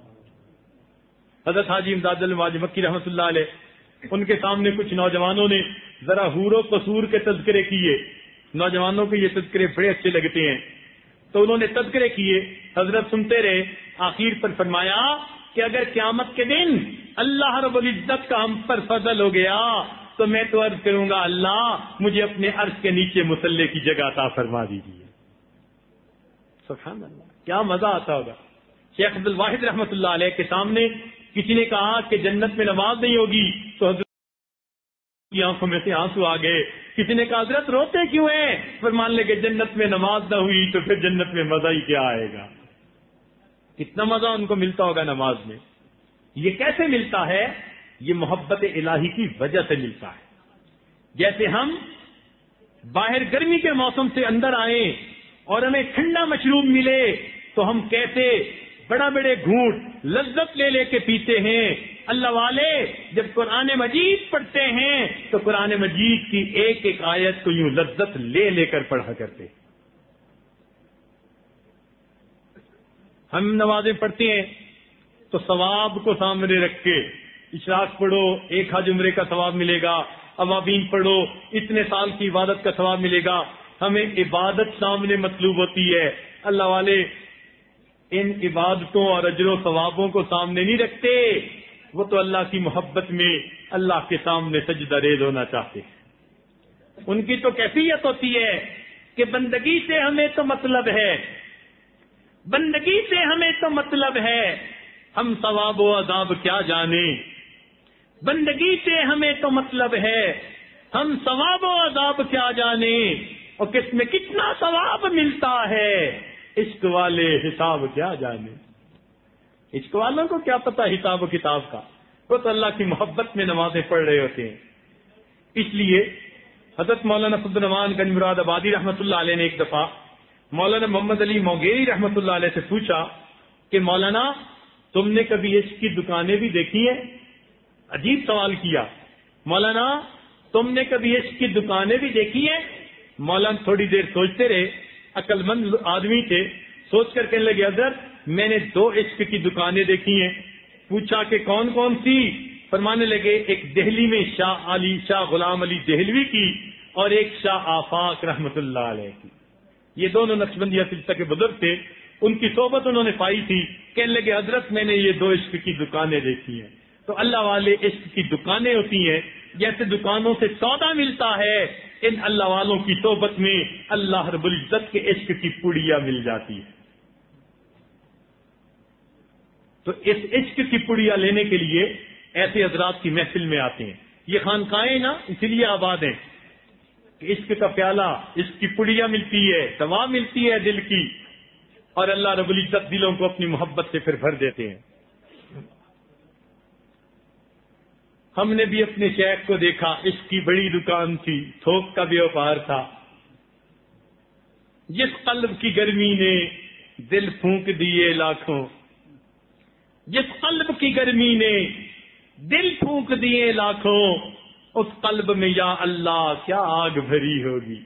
حضرت حاجی امداد الماج مکی رحمۃ اللہ علیہ، ان کے سامنے کچھ نوجوانوں نے ذرا حور و قصور کے تذکرے کیے. نوجوانوں کو یہ تذکرے بڑے اچھے لگتے ہیں تو انہوں نے تذکرے کیے. حضرت سنتے رہے، آخر پر فرمایا کہ اگر قیامت کے دن اللہ رب العزت کا ہم پر فضل ہو گیا تو میں تو عرض کروں گا اللہ مجھے اپنے عرش کے نیچے مصلی کی جگہ عطا فرما دیجیے. سبحان اللہ، کیا مزہ آتا ہوگا. شیخ عبد الواحد رحمۃ اللہ علیہ کے سامنے کسی نے کہا کہ جنت میں نماز نہیں ہوگی تو حضرت کی آنکھوں میں سے آنسو آ گئے. کسی نے کہا حضرت روتے کیوں ہیں؟ فرمان لگے جنت میں نماز نہ ہوئی تو پھر جنت میں مزہ ہی کیا آئے گا. کتنا مزہ ان کو ملتا ہوگا نماز میں. یہ کیسے ملتا ہے؟ یہ محبت الہی کی وجہ سے ملتا ہے. جیسے ہم باہر گرمی کے موسم سے اندر آئیں اور ہمیں ٹھنڈا مشروب ملے تو ہم کیسے بڑا بڑے گھونٹ لذت لے لے کے پیتے ہیں. اللہ والے جب قرآن مجید پڑھتے ہیں تو قرآن مجید کی ایک ایک آیت کو یوں لذت لے لے کر پڑھا کرتے. ہم نمازیں پڑھتے ہیں تو ثواب کو سامنے رکھ کے اشراق پڑھو ایک حج عمرے کا ثواب ملے گا، اوابین پڑھو اتنے سال کی عبادت کا ثواب ملے گا. ہمیں عبادت سامنے مطلوب ہوتی ہے. اللہ والے ان عبادتوں اور اجر و ثوابوں کو سامنے نہیں رکھتے، وہ تو اللہ کی محبت میں اللہ کے سامنے سجدہ ریز ہونا چاہتے ہیں۔ ان کی تو کیفیت ہوتی ہے کہ بندگی سے ہمیں تو مطلب ہے، بندگی سے ہمیں تو مطلب ہے، ہم ثواب و عذاب کیا جانیں، بندگی سے ہمیں تو مطلب ہے، ہم ثواب و عذاب کیا جانیں، اور کس میں کتنا ثواب ملتا ہے، عشق والے حساب کیا جانیں۔ عشق والوں کو کیا پتا حساب و کتاب کا، وہ تو اللہ کی محبت میں نمازیں پڑھ رہے ہوتے ہیں۔ اس لیے حضرت مولانا فضل الرحمان گنج مراد آبادی رحمۃ اللہ علیہ نے ایک دفعہ مولانا محمد علی موگیری رحمۃ اللہ علیہ سے پوچھا کہ مولانا تم نے کبھی عشق کی دکانیں بھی دیکھی ہیں؟ عجیب سوال کیا، مولانا تم نے کبھی عشق کی دکانیں بھی دیکھی ہیں؟ مولانا تھوڑی دیر سوچتے رہے، عقل مند آدمی تھے، سوچ کر کہنے لگے حضرت میں نے دو عشق کی دکانیں دیکھی ہیں۔ پوچھا کہ کون کون سی؟ فرمانے لگے ایک دہلی میں شاہ علی شاہ غلام علی دہلوی کی اور ایک شاہ آفاق رحمت اللہ علیہ کی۔ یہ دونوں نقشبندیہ سلسلہ کے بزرگ تھے، ان کی صحبت انہوں نے پائی تھی، کہنے لگے حضرت میں نے یہ دو عشق کی دکانیں دیکھی ہیں۔ تو اللہ والے عشق کی دکانیں ہوتی ہیں، جیسے دکانوں سے سودا ملتا ہے، ان اللہ والوں کی صحبت میں اللہ رب العزت کے عشق کی پڑیاں مل جاتی ہے۔ تو اس عشق کی پڑیاں لینے کے لیے ایسے حضرات کی محفل میں آتے ہیں۔ یہ خانقاہیں نا اسی لیے آباد ہیں کہ عشق کا پیالہ، عشق کی پڑیاں ملتی ہے، دوا ملتی ہے دل کی، اور اللہ رب العزت دلوں کو اپنی محبت سے پھر بھر دیتے ہیں۔ ہم نے بھی اپنے شیخ کو دیکھا، عشق کی بڑی دکان تھی، تھوک کا بیوپار تھا، جس قلب کی گرمی نے دل پھونک دیے لاکھوں، جس قلب کی گرمی نے دل پھونک دیے لاکھوں، اس قلب میں یا اللہ کیا آگ بھری ہوگی،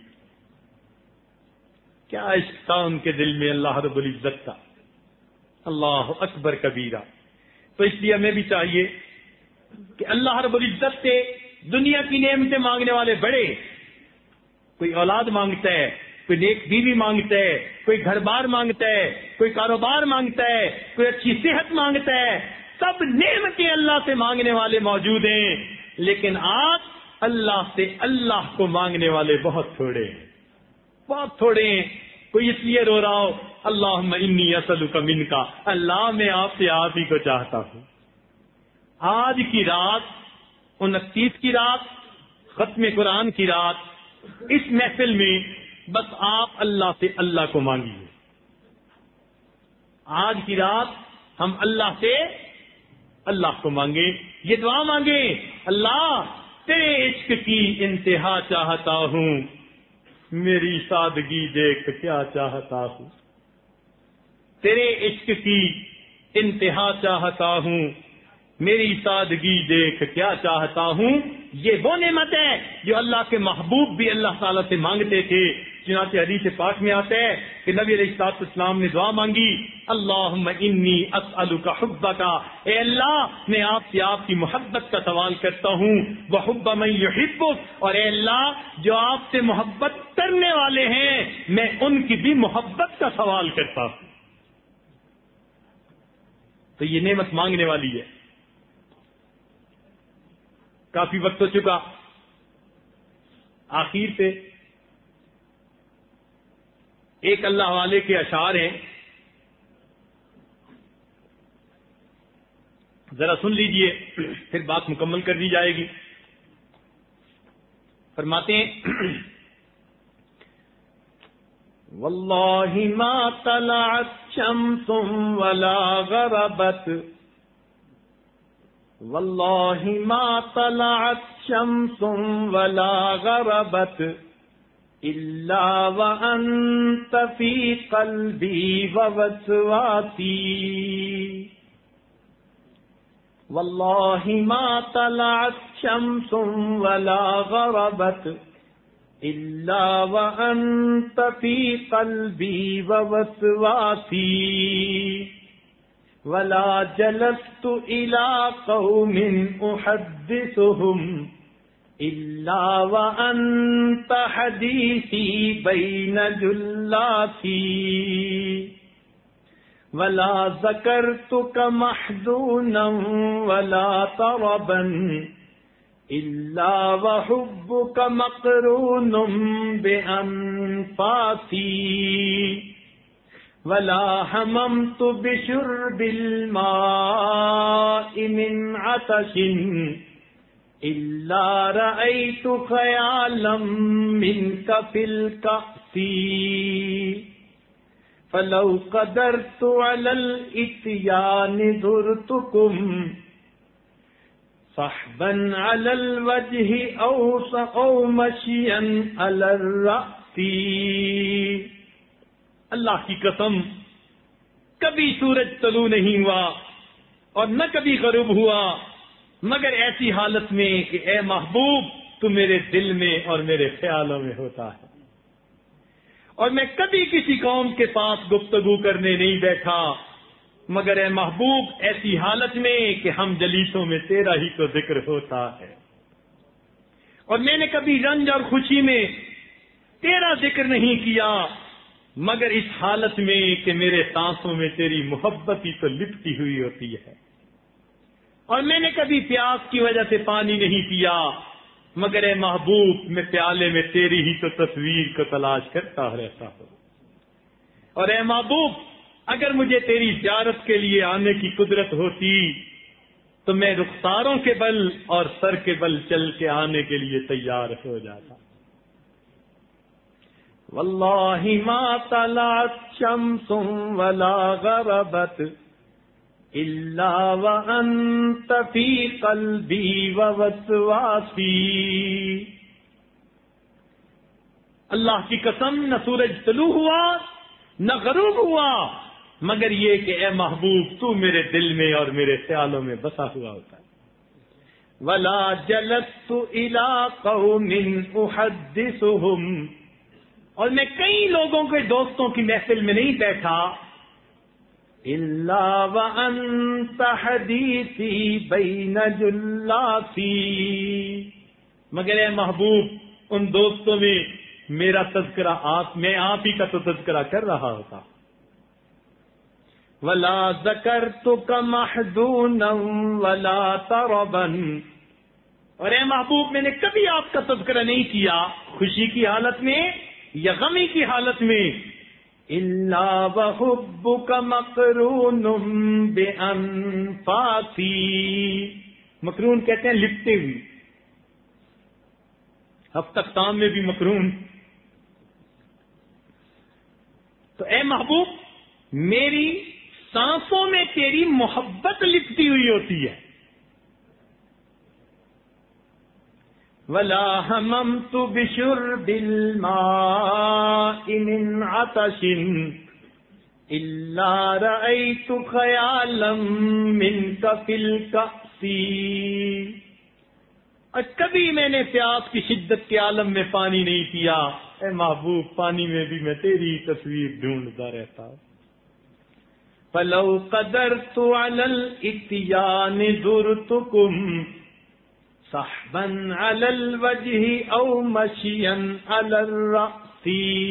کیا عشق تھا ان کے دل میں اللہ رب العزت کا، اللہ اکبر کبیرہ۔ تو اس لیے ہمیں بھی چاہیے کہ اللہ رب العزت سے دنیا کی نعمتیں مانگنے والے بڑے، کوئی اولاد مانگتا ہے، کوئی نیک بیوی مانگتا ہے، کوئی گھر بار مانگتا ہے، کوئی کاروبار مانگتا ہے، کوئی اچھی صحت مانگتا ہے، سب نعمتیں اللہ سے مانگنے والے موجود ہیں، لیکن آپ اللہ سے اللہ کو مانگنے والے بہت تھوڑے ہیں، بہت تھوڑے ہیں۔ کوئی اس لیے رو رہا ہو اللہم انی اسألک منک، اللہ میں آپ سے آپ ہی کو چاہتا ہوں۔ آج کی رات، انتیس کی رات، ختم قرآن کی رات، اس محفل میں بس آپ اللہ سے اللہ کو مانگیے۔ آج کی رات ہم اللہ سے اللہ کو مانگیں، یہ دعا مانگیں، اللہ تیرے عشق کی انتہا چاہتا ہوں، میری سادگی دیکھ کیا چاہتا ہوں، تیرے عشق کی انتہا چاہتا ہوں، میری سادگی دیکھ کیا چاہتا ہوں۔ یہ وہ نعمت ہے جو اللہ کے محبوب بھی اللہ تعالیٰ سے مانگتے تھے۔ چنانچہ حدیث پاک میں آتا ہے کہ نبی علیہ الصلوۃ والسلام نے دعا مانگی، اللہم انی اسألک حبک، اے اللہ میں آپ سے آپ کی محبت کا سوال کرتا ہوں، وحب من یحبک، اور اے اللہ جو آپ سے محبت کرنے والے ہیں میں ان کی بھی محبت کا سوال کرتا ہوں۔ تو یہ نعمت مانگنے والی ہے۔ کافی وقت ہو چکا، آخر سے ایک اللہ والے کے اشعار ہیں، ذرا سن لیجئے، پھر بات مکمل کر دی جائے گی۔ فرماتے ہیں واللہ ما طلعت شمس ولا غربت، واللہ ما طلعت شمس ولا غربت الا وانت فی قلبی ووسواسی، واللہ ما طلعت شمس ولا غربت الا وانت فی قلبی ووسواسی، ولا جلست الى قوم احدثهم الا وانت حدیثی بین جلاتي، ولا ذکرتک محزونا ولا طربا الا وحبک مقرون بانفاسی ولا حممت بشرب الماء من عطش الا رأيت خیالا منک فی الکأس فلو قدرت على الاتيان زرتكم صحبا على الوجه او او مشيا على الرأس. اللہ کی قسم کبھی سورج طلوع نہیں ہوا اور نہ کبھی غروب ہوا مگر ایسی حالت میں کہ اے محبوب تو میرے دل میں اور میرے خیالوں میں ہوتا ہے. اور میں کبھی کسی قوم کے پاس گفتگو کرنے نہیں بیٹھا مگر اے محبوب ایسی حالت میں کہ ہم جلیسوں میں تیرا ہی تو ذکر ہوتا ہے. اور میں نے کبھی رنج اور خوشی میں تیرا ذکر نہیں کیا مگر اس حالت میں کہ میرے سانسوں میں تیری محبت ہی تو لپٹی ہوئی ہوتی ہے. اور میں نے کبھی پیاس کی وجہ سے پانی نہیں پیا مگر اے محبوب میں پیالے میں تیری ہی تو تصویر کو تلاش کرتا رہتا ہوں. اور اے محبوب اگر مجھے تیری زیارت کے لیے آنے کی قدرت ہوتی تو میں رخساروں کے بل اور سر کے بل چل کے آنے کے لیے تیار ہو جاتا. واللہ ما طلعت شمس ولا غربت الا وانت فی قلبی ووسواسی. اللہ کی قسم نہ سورج طلوع ہوا نہ غروب ہوا مگر یہ کہ اے محبوب تو میرے دل میں اور میرے خیالوں میں بسا ہوا ہوتا ہے. ولا جلست الی قوم احدثهم اور میں کئی لوگوں کے دوستوں کی محفل میں نہیں بیٹھا الا وانت حدیثی بین جلاسی مگر اے محبوب ان دوستوں میں میرا تذکرہ آپ میں آپ ہی کا تو تذکرہ کر رہا ہوتا. ولا ذکرتک محزونا ولا طربا اور اے محبوب میں نے کبھی آپ کا تذکرہ نہیں کیا خوشی کی حالت میں یا غمی کی حالت میں الا وحبک مقرون بانفاسی. مقرون کہتے ہیں لپٹے ہوئی. ہفتختام میں بھی مقرون. تو اے محبوب میری سانسوں میں تیری محبت لپٹی ہوئی ہوتی ہے. ولا حممت بشرب الماء من عطش الا رأيت خیالا منك في الكأس اور کبھی میں نے پیاس کی شدت کے عالم میں پانی نہیں پیا اے محبوب پانی میں بھی میں تیری تصویر ڈھونڈتا رہتا ہوں. فلو قدرت على الاتيان زرتكم صحبا على الوجه او مشيا على الرأس.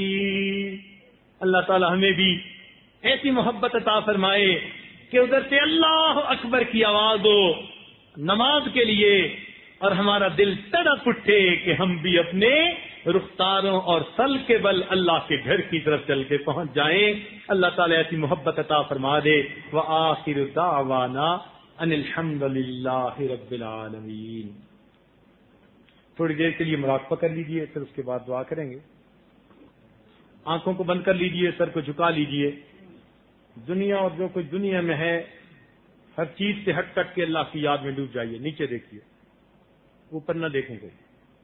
اللہ تعالی ہمیں بھی ایسی محبت عطا فرمائے کہ ادھر سے اللہ اکبر کی آواز ہو نماز کے لیے اور ہمارا دل تڑپ اٹھے کہ ہم بھی اپنے رخساروں اور سل کے بل اللہ کے گھر کی طرف چل کے پہنچ جائیں. اللہ تعالی ایسی محبت عطا فرما دے. وآخر دعوانا ان الحمد للہ رب العالمین. تھوڑی دیر کے لیے مراقبہ کر لیجئے پھر اس کے بعد دعا کریں گے. آنکھوں کو بند کر لیجئے سر کو جھکا لیجئے. دنیا اور جو کچھ دنیا میں ہے ہر چیز سے ہٹ کٹ کے اللہ کی یاد میں ڈوب جائیے. نیچے دیکھیے اوپر نہ دیکھیں کوئی.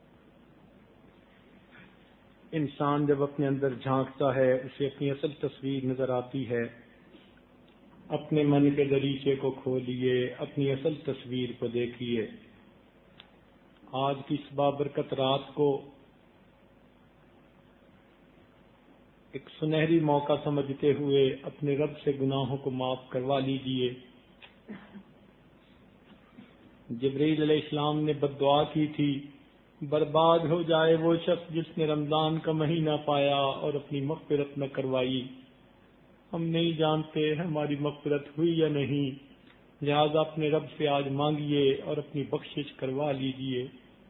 انسان جب اپنے اندر جھانکتا ہے اسے اپنی اصل تصویر نظر آتی ہے. اپنے من کے دریچے کو کھولیے اپنی اصل تصویر کو دیکھیے. آج کی اس بابرکت رات کو ایک سنہری موقع سمجھتے ہوئے اپنے رب سے گناہوں کو معاف کروا لیجئے. جبرائیل علیہ السلام نے بد دعا کی تھی برباد ہو جائے وہ شخص جس نے رمضان کا مہینہ پایا اور اپنی مغفرت نہ کروائی. ہم نہیں جانتے ہماری مغفرت ہوئی یا نہیں، لہذا اپنے رب سے آج مانگیے اور اپنی بخشش کروا لیجیے۔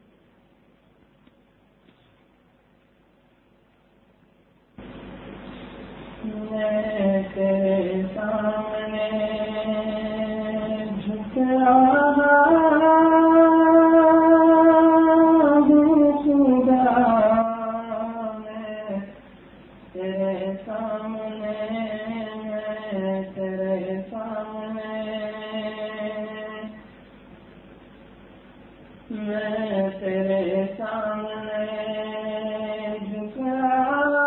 میں تیرے سامنے جھک رہا ہوں خدا، میں تیرے سامنے، میں تیرے سامنے، میں تیرے سامنے جھک رہا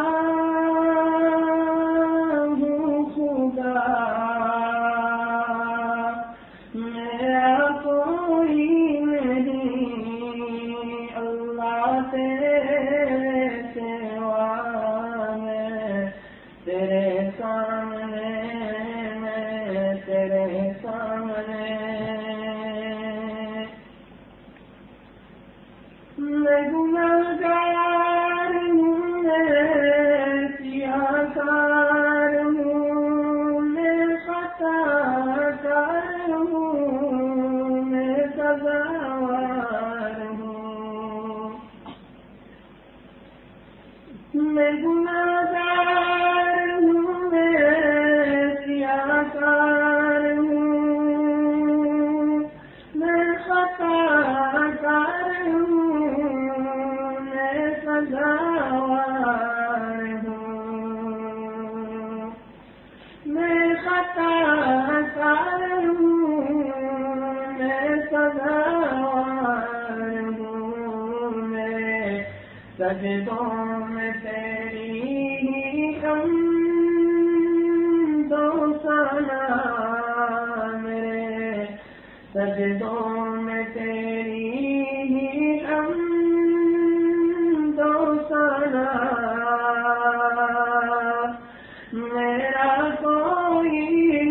میں گناہگار ہوں، میں سیاہکار ہوں، میں خطا کار ہوں، میں سزاوار ہوں، میں خطا کار ہوں، میں سزاوار ہوں، میں سجدوں میں تیری ہی حمد و ثنا، میرے سجدوں میں تیری ہی حمد و ثنا، میرا کوئی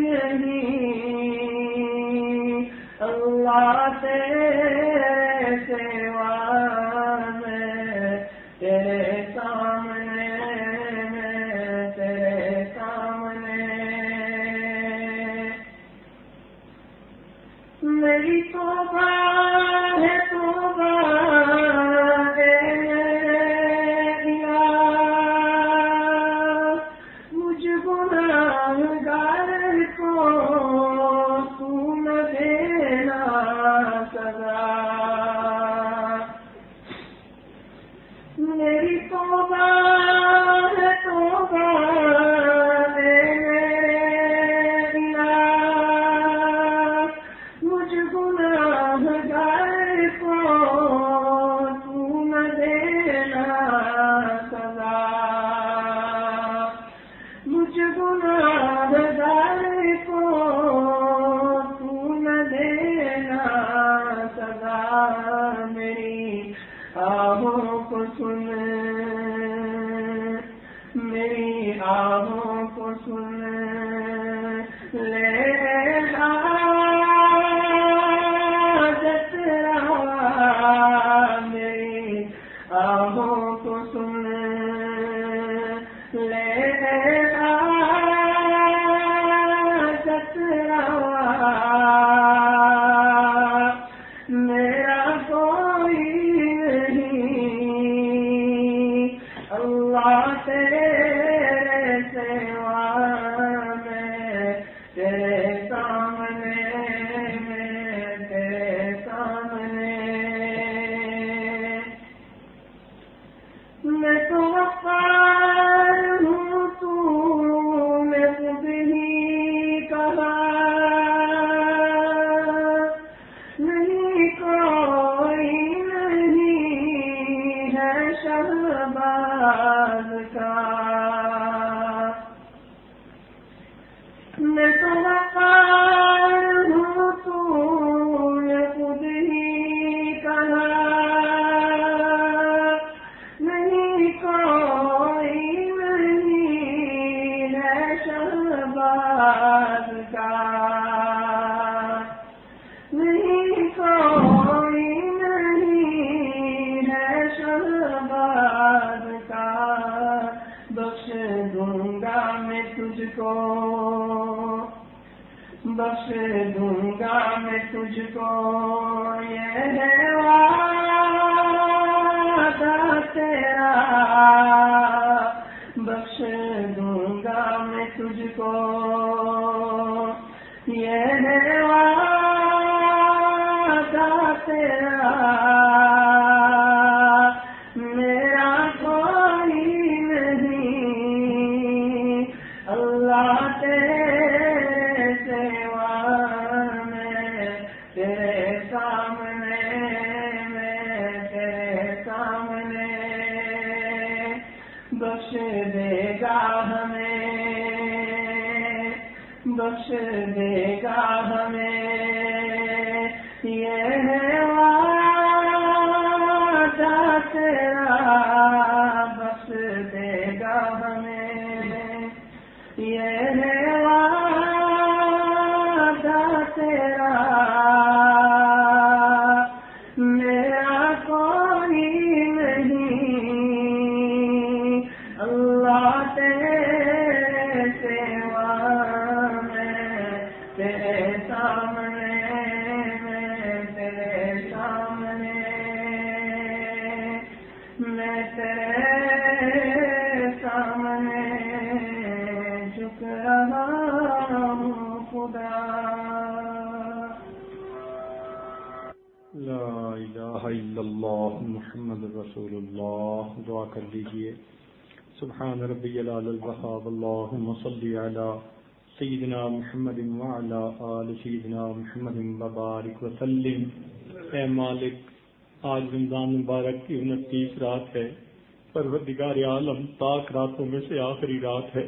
نہیں اللہ تیرے سوا، تیرے سامنے، میں تیرے سامنے، میری توبہ ہے توبہ اے الہ، مجھ گناہگار کو تو نہ دینا سزا، میری توبہ ہے توبہ اے الہ، مجھ گناہگار کو تو نہ دینا سزا، مجھ گناہگار کو تو نہ دینا سزا، میری آہوں کو سن، میری آہوں کو سن، لے حاجت روا، میری آہوں کو سن، لے حاجت روا، میرا کوئی اللہ تیرے سوا، میں تیرے سامنے، میں تیرے سامنے، میں تو غفار ہوں، تو نے خود ہی کہا، نہیں کوئی نہیں ہے شہباز کا، میں تو وفار ہوں، تو نے خود ہی کہا، نہیں کوئی نہیں ہے شہباز کا، نہیں کوئی نہیں ہے شہباز کا، بخش دوں گا میں تجھ کو بخش دوں گا میں تجھ کو یہ ہے وعدہ تیرا، بخش دوں گا میں تجھ کو یہ ہے وعدہ تیرا، میرا کوئی نہیں اللہ تیرے سوا میں، تیرے سامنے میں، تیرے سامنے بخش دے گا ہمیں، بخش دے گا ہمیں یہ ہے وعدہ تیرا، بخش دے گا ہمیں یہ ہے وعدہ تیرا، میرا کوئی نہیں اللہ تیرے سوا میں، تیرے سامنے میں، تیرے سامنے میں، تیرے سامنے جھک رہا ہوں خدا۔ لا الہ الا اللہ محمد رسول اللہ۔ دعا کر لیجئے۔ سبحان ربی العلی الوہاب، اللہم صلی علی سیدنا محمد وعلی آل سیدنا محمد وبارک وسلم۔ اے مالک، آج رمضان مبارک کی انتیس رات ہے، پروردگار عالم پاک راتوں میں سے آخری رات ہے،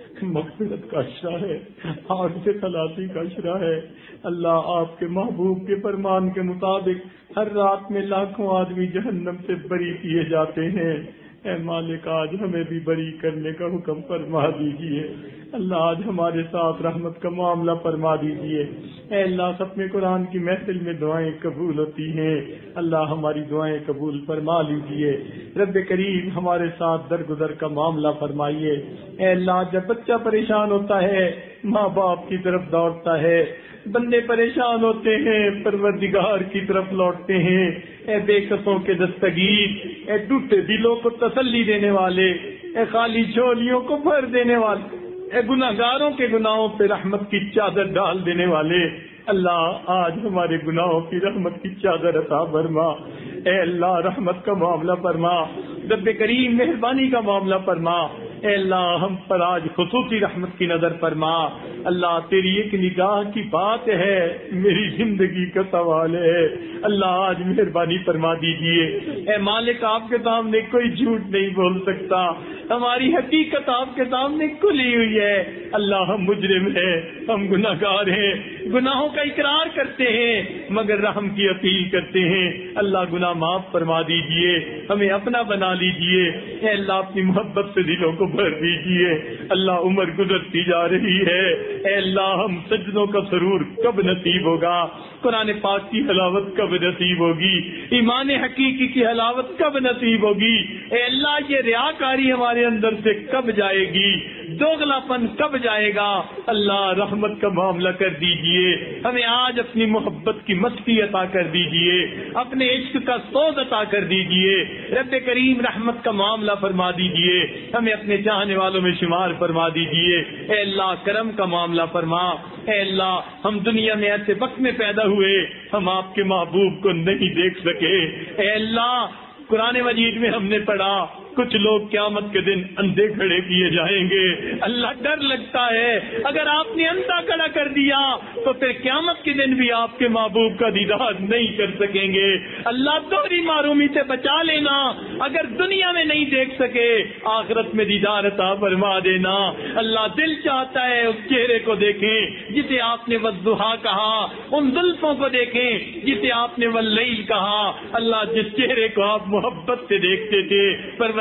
مغفرت کا اشرا ہے، آگ سے خلاصی کا اشرا ہے۔ اللہ، آپ کے محبوب کے فرمان کے مطابق ہر رات میں لاکھوں آدمی جہنم سے بری کیے جاتے ہیں۔ اے مالک، آج ہمیں بھی بری کرنے کا حکم فرما دیجیے۔ اللہ، آج ہمارے ساتھ رحمت کا معاملہ فرما دیجیے۔ اے اللہ، ختم قرآن کی محفل میں دعائیں قبول ہوتی ہیں، اللہ ہماری دعائیں قبول فرما لیجیے۔ رب کریم، ہمارے ساتھ درگزر کا معاملہ فرمائیے۔ اے اللہ، جب بچہ پریشان ہوتا ہے ماں باپ کی طرف دوڑتا ہے، بندے پریشان ہوتے ہیں پروردگار کی طرف لوٹتے ہیں۔ اے بے کسوں کے دستگیر، اے ٹوٹے دلوں کو تسلی دینے والے، اے خالی جھولیوں کو بھر دینے والے، اے گناہگاروں کے گناہوں پہ رحمت کی چادر ڈال دینے والے، اللہ آج ہمارے گناہوں کی رحمت کی چادر عطا فرما۔ اے اللہ، رحمت کا معاملہ فرما، رب کریم مہربانی کا معاملہ فرما۔ اے اللہ، ہم پر آج خصوصی رحمت کی نظر فرما۔ اللہ، تیری ایک نگاہ کی بات ہے، میری زندگی کا سوال ہے، اللہ آج مہربانی فرما دیجیے۔ اے مالک، آپ کے سامنے کوئی جھوٹ نہیں بول سکتا، ہماری حقیقت آپ کے سامنے کھلی ہوئی ہے۔ اللہ، ہم مجرم ہیں، ہم گناہگار ہیں، گناہوں کا اقرار کرتے ہیں مگر رحم کی اپیل کرتے ہیں۔ اللہ، گناہ معاف فرما دیجیے، ہمیں اپنا بنا لیجیے۔ اے اللہ، اپنی محبت سے دلوں کو بھر دیجیے۔ اللہ، عمر گزرتی جا رہی ہے، اے اللہ ہم سجدوں کا سرور کب نصیب ہوگا، قرآن پاک کی حلاوت کب نصیب ہوگی، ایمان حقیقی کی حلاوت کب نصیب ہوگی۔ اے اللہ، یہ ریاکاری ہمارے اندر سے کب جائے گی، دوغلا پن کب جائے گا۔ اللہ، رحمت کا معاملہ کر دیجئے، ہمیں آج اپنی محبت کی مستی عطا کر دیجئے، اپنے عشق کا سوز عطا کر دیجئے۔ رب کریم، رحمت کا معاملہ فرما دیجئے، ہمیں اپنے چاہنے والوں میں شمار فرما دیجئے۔ اے اللہ، کرم کا معاملہ فرما۔ اے اللہ، ہم دنیا میں ایسے وقت میں پیدا ہوئے ہم آپ کے محبوب کو نہیں دیکھ سکے۔ اے اللہ، قرآن مجید میں ہم نے پڑھا کچھ لوگ قیامت کے دن اندھے کھڑے کیے جائیں گے۔ اللہ، ڈر لگتا ہے اگر آپ نے اندھا کھڑا کر دیا تو پھر قیامت کے دن بھی آپ کے محبوب کا دیدار نہیں کر سکیں گے۔ اللہ، دوہری معرومی سے بچا لینا، اگر دنیا میں نہیں دیکھ سکے آخرت میں دیدار عطا فرما دینا۔ اللہ، دل چاہتا ہے اس چہرے کو دیکھیں جسے آپ نے والضحیٰ کہا، ان زلفوں کو دیکھیں جسے آپ نے واللیل کہا۔ اللہ، جس چہرے کو آپ محبت سے دیکھتے تھے، پروردگار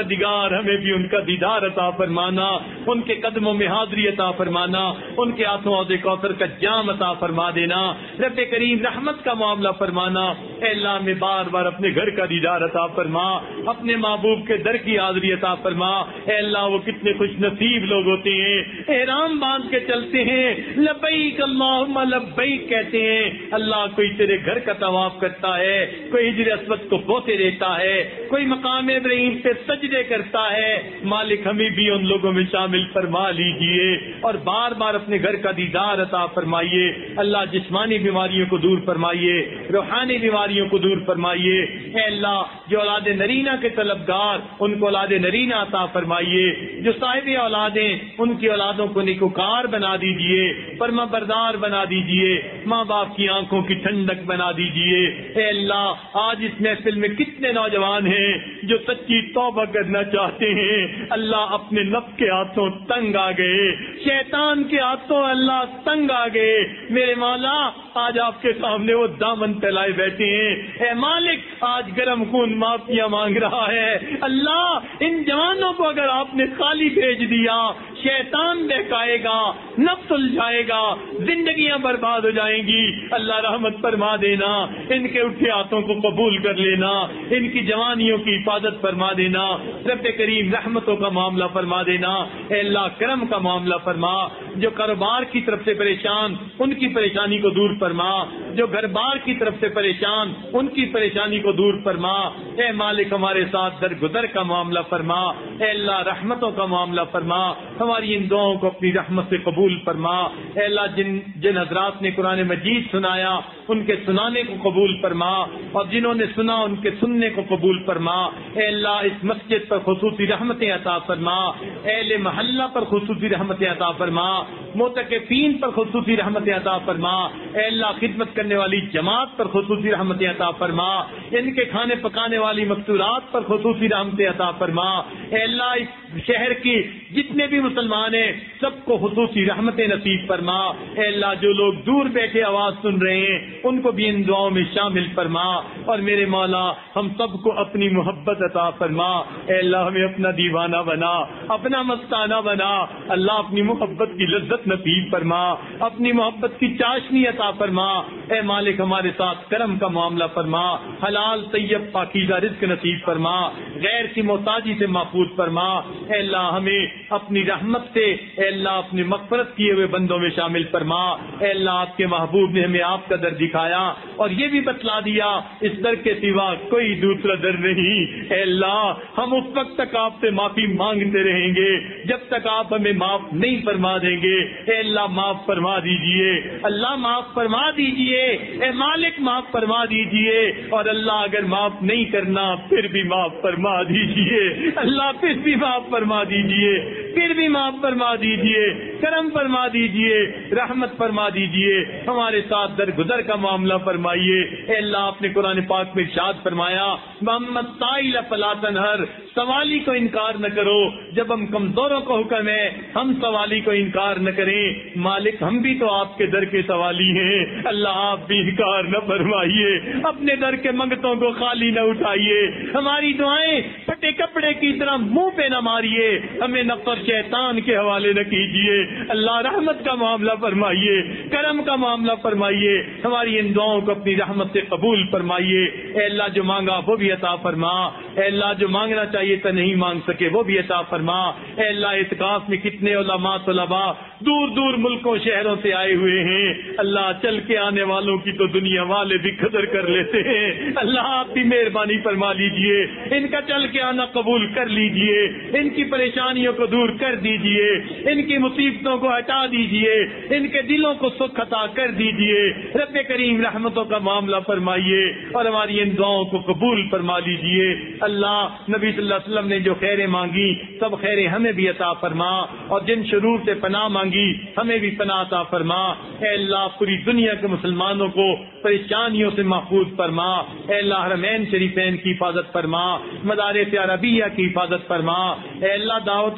پروردگار ہمیں بھی ان کا دیدار عطا فرمانا، ان کے قدموں میں حاضری عطا فرمانا، ان کے ہاتھوں حوض کوثر کا جام عطا فرما دینا، رب کریم رحمت کا معاملہ فرمانا۔ اے اللہ میں بار بار اپنے گھر کا دیدار عطا فرما، اپنے محبوب کے در کی حاضری عطا فرما۔ اے اللہ وہ کتنے خوش نصیب لوگ ہوتے ہیں، احرام باندھ کے چلتے ہیں، لبیک اللہم لبیک کہتے ہیں۔ اللہ کوئی تیرے گھر کا طواف کرتا ہے، کوئی حجر اسود کو بوسے دیتا ہے، کوئی مقام ابراہیم پہ سجدے کرتا ہے۔ مالک ہمیں بھی ان لوگوں میں شامل فرما لیجئے اور بار بار اپنے گھر کا دیدار عطا فرمائیے۔ اللہ جسمانی بیماریوں کو دور فرمائیے، روحانی بیماریوں کو دور فرمائیے۔ اے اللہ جو اولاد نرینہ کے طلبگار ان کو اولاد نرینہ عطا فرمائیے، جو صاحب اولادیں ان کی اولادوں کو نیکوکار بنا دیجئے، فرما بردار بنا دیجئے، ماں باپ کی آنکھوں کی ٹھنڈک بنا دیجئے۔ اے اللہ آج اس محفل میں کتنے نوجوان ہیں جو سچی توبہ کرنا چاہتے ہیں، اللہ اپنے نفس کے ہاتھوں تنگ آ گئے، شیطان کے ہاتھوں اللہ تنگ آ گئے۔ میرے مولا آج آپ کے سامنے وہ دامن پھیلائے بیٹھے ہیں۔ اے مالک آج گرم خون معافیاں مانگ رہا ہے۔ اللہ ان جوانوں کو اگر آپ نے خالی بھیج دیا، شیطان بہکائے گا، نفس الجھائے گا، زندگیاں برباد ہو جائیں گی۔ اللہ رحمت فرما دینا، ان کے اٹھے ہاتھوں کو قبول کر لینا، ان کی جوانیوں کی حفاظت فرما دینا، رب کریم رحمتوں کا معاملہ فرما دینا۔ اے اللہ کرم کا معاملہ فرما، جو کاروبار کی طرف سے پریشان ان کی پریشانی کو دور فرما، جو گھر بار کی طرف سے پریشان ان کی پریشانی کو دور فرما۔ اے مالک ہمارے ساتھ درگزر کا معاملہ فرما، اے اللہ رحمتوں کا معاملہ فرما، ہماری ان دعاؤں کو اپنی رحمت سے قبول فرما۔ اے اللہ جن جن حضرات نے قرآن مجید سنایا ان کے سنانے کو قبول فرما، اور جنہوں نے سنا ان کے سننے کو قبول فرما۔ اے اللہ اس مسجد پر خصوصی رحمتیں عطا فرما، اہل محلہ پر خصوصی رحمتیں عطا فرما، معتکفین پر خصوصی رحمتیں عطا فرما۔ اے اللہ خدمت کرنے والی جماعت پر خصوصی رحمتیں عطا فرما، ان کے کھانے پکانے والی مقصورات پر خصوصی رحمتیں عطا فرما۔ اے اللہ اس شہر کی جتنے بھی مسلمان ہیں سب کو خصوصی رحمتیں نصیب فرما۔ اے اللہ جو لوگ دور بیٹھے آواز سن رہے ہیں ان کو بھی ان دعاؤں میں شامل فرما، اور میرے مولا ہم سب کو اپنی محبت عطا فرما۔ اے اللہ ہمیں اپنا دیوانہ بنا، اپنا مستانہ بنا، اللہ اپنی محبت کی لذت نصیب فرما، اپنی محبت کی چاشنی عطا فرما۔ اے مالک ہمارے ساتھ کرم کا معاملہ فرما، حلال طیب پاکیزہ رزق نصیب فرما، غیر کی محتاجی سے محفوظ فرما۔ اے اللہ ہمیں اپنی رحمت سے اے اللہ اپنی مغفرت کیے ہوئے بندوں میں شامل فرما۔ اے اللہ آپ کے محبوب نے ہمیں آپ کا در دکھایا اور یہ بھی بتلا دیا اس در کے سوا کوئی دوسرا در نہیں۔ اے اللہ ہم اس وقت تک آپ سے معافی مانگتے رہیں گے جب تک آپ ہمیں معاف نہیں فرما دیں گے۔ اے اللہ معاف فرما دیجئے، اللہ معاف فرما دیجئے، اے مالک معاف فرما دیجئے، اور اللہ اگر معاف نہیں کرنا پھر بھی معاف فرما دیجئے، اللہ پھر بھی معاف فرما دیجئے، پھر بھی معاف فرما دیجئے، کرم فرما دیجئے، رحمت فرما دیجئے، ہمارے ساتھ درگزر کا معاملہ فرمائیے۔ اے اللہ آپ نے قرآن پاک میں ارشاد فرمایا محمد سائل فلا تنہر، سوالی کو انکار نہ کرو، جب ہم کمزوروں کو حکم ہے ہم سوالی کو انکار نہ کریں۔ مالک ہم بھی تو آپ کے در کے سوالی ہیں، اللہ آپ بھی انکار نہ فرمائیے، اپنے در کے منگتوں کو خالی نہ اٹھائیے، ہماری دعائیں پھٹے کپڑے کی طرح منہ پہ نہ ماریے، ہمیں نفر شیطان کے حوالے نہ کیجیے۔ اللہ رحمت کا معاملہ فرمائیے، کرم کا معاملہ فرمائیے، ہماری ان دعاؤں کو اپنی رحمت سے قبول فرمائیے۔ اے اللہ جو مانگا وہ بھی عطا فرما، اے اللہ جو مانگنا چاہیے تھا نہیں مانگ سکے وہ بھی عطا فرما۔ اے اللہ اعتکاف میں کتنے علماء طلباء دور دور ملکوں شہروں سے آئے ہوئے ہیں، اللہ چل کے آنے والوں کی تو دنیا والے بھی قدر کر لیتے ہیں، اللہ آپ بھی مہربانی فرما لیجئے، ان کا چل کے آنا قبول کر لیجئے، ان کی پریشانیوں کو دور کر دیجئے، ان کی مصیبتوں کو ہٹا دیجئے، ان کے دلوں کو سکھ عطا کر دیجئے، رب کریم رحمتوں کا معاملہ فرمائیے اور ہماری ان دعاؤں کو قبول فرما لیجئے۔ اللہ نبی صلی اللہ علیہ وسلم نے جو خیریں مانگی سب خیریں ہمیں بھی عطا فرما، اور جن شرور سے پناہ مانگی ہمیں بھی پناہ عطا فرما۔ اے اللہ پوری دنیا کے مسلمانوں کو پریشانیوں سے محفوظ فرما، اے اللہ حرمین شریفین کی حفاظت فرما، مدارس عربیہ کی حفاظت فرما، اے اللہ دعوت و تبلیغ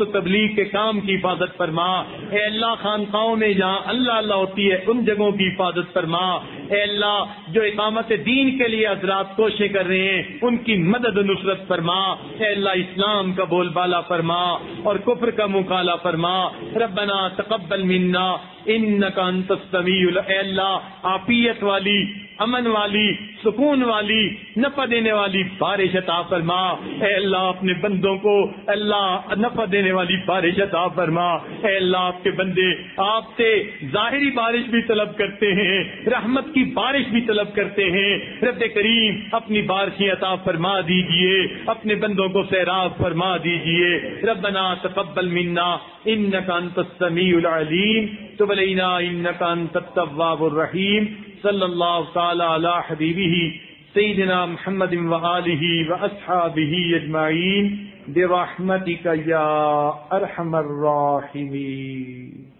توحید کے کام کی حفاظت فرما، اے اللہ خانقاہوں میں جہاں اللہ اللہ ہوتی ہے ان جگہوں کی حفاظت فرما، اے اللہ جو اقامت دین کے لیے حضرات کوششیں کر رہے ہیں ان کی مدد و نصرت فرما، اے اللہ اسلام کا بول بالا فرما اور کفر کا مقابلہ فرما۔ ربنا تقبل منا انک انت السمیع العلیم، اے اللہ عافیت والی، امن والی، سکون والی، نفع دینے والی بارش عطا فرما، اے اللہ اپنے بندوں کو اللہ نفع دینے والی بارش عطا فرما، اے اللہ آپ کے بندے آپ سے ظاہری بارش بھی طلب کرتے ہیں، رحمت کی بارش بھی طلب کرتے ہیں، رب کریم اپنی بارشیں عطا فرما دیجئے، اپنے بندوں کو سیراب فرما دیجئے۔ ربنا تقبل منا انک انت السمیع العلیم تب علینا انک انت التواب الرحیم۔ صلی اللہ تعالی علی حبیبہ سیدنا محمد وآلہ واصحابہ اجمعین برحمتک یا ارحم الراحمین۔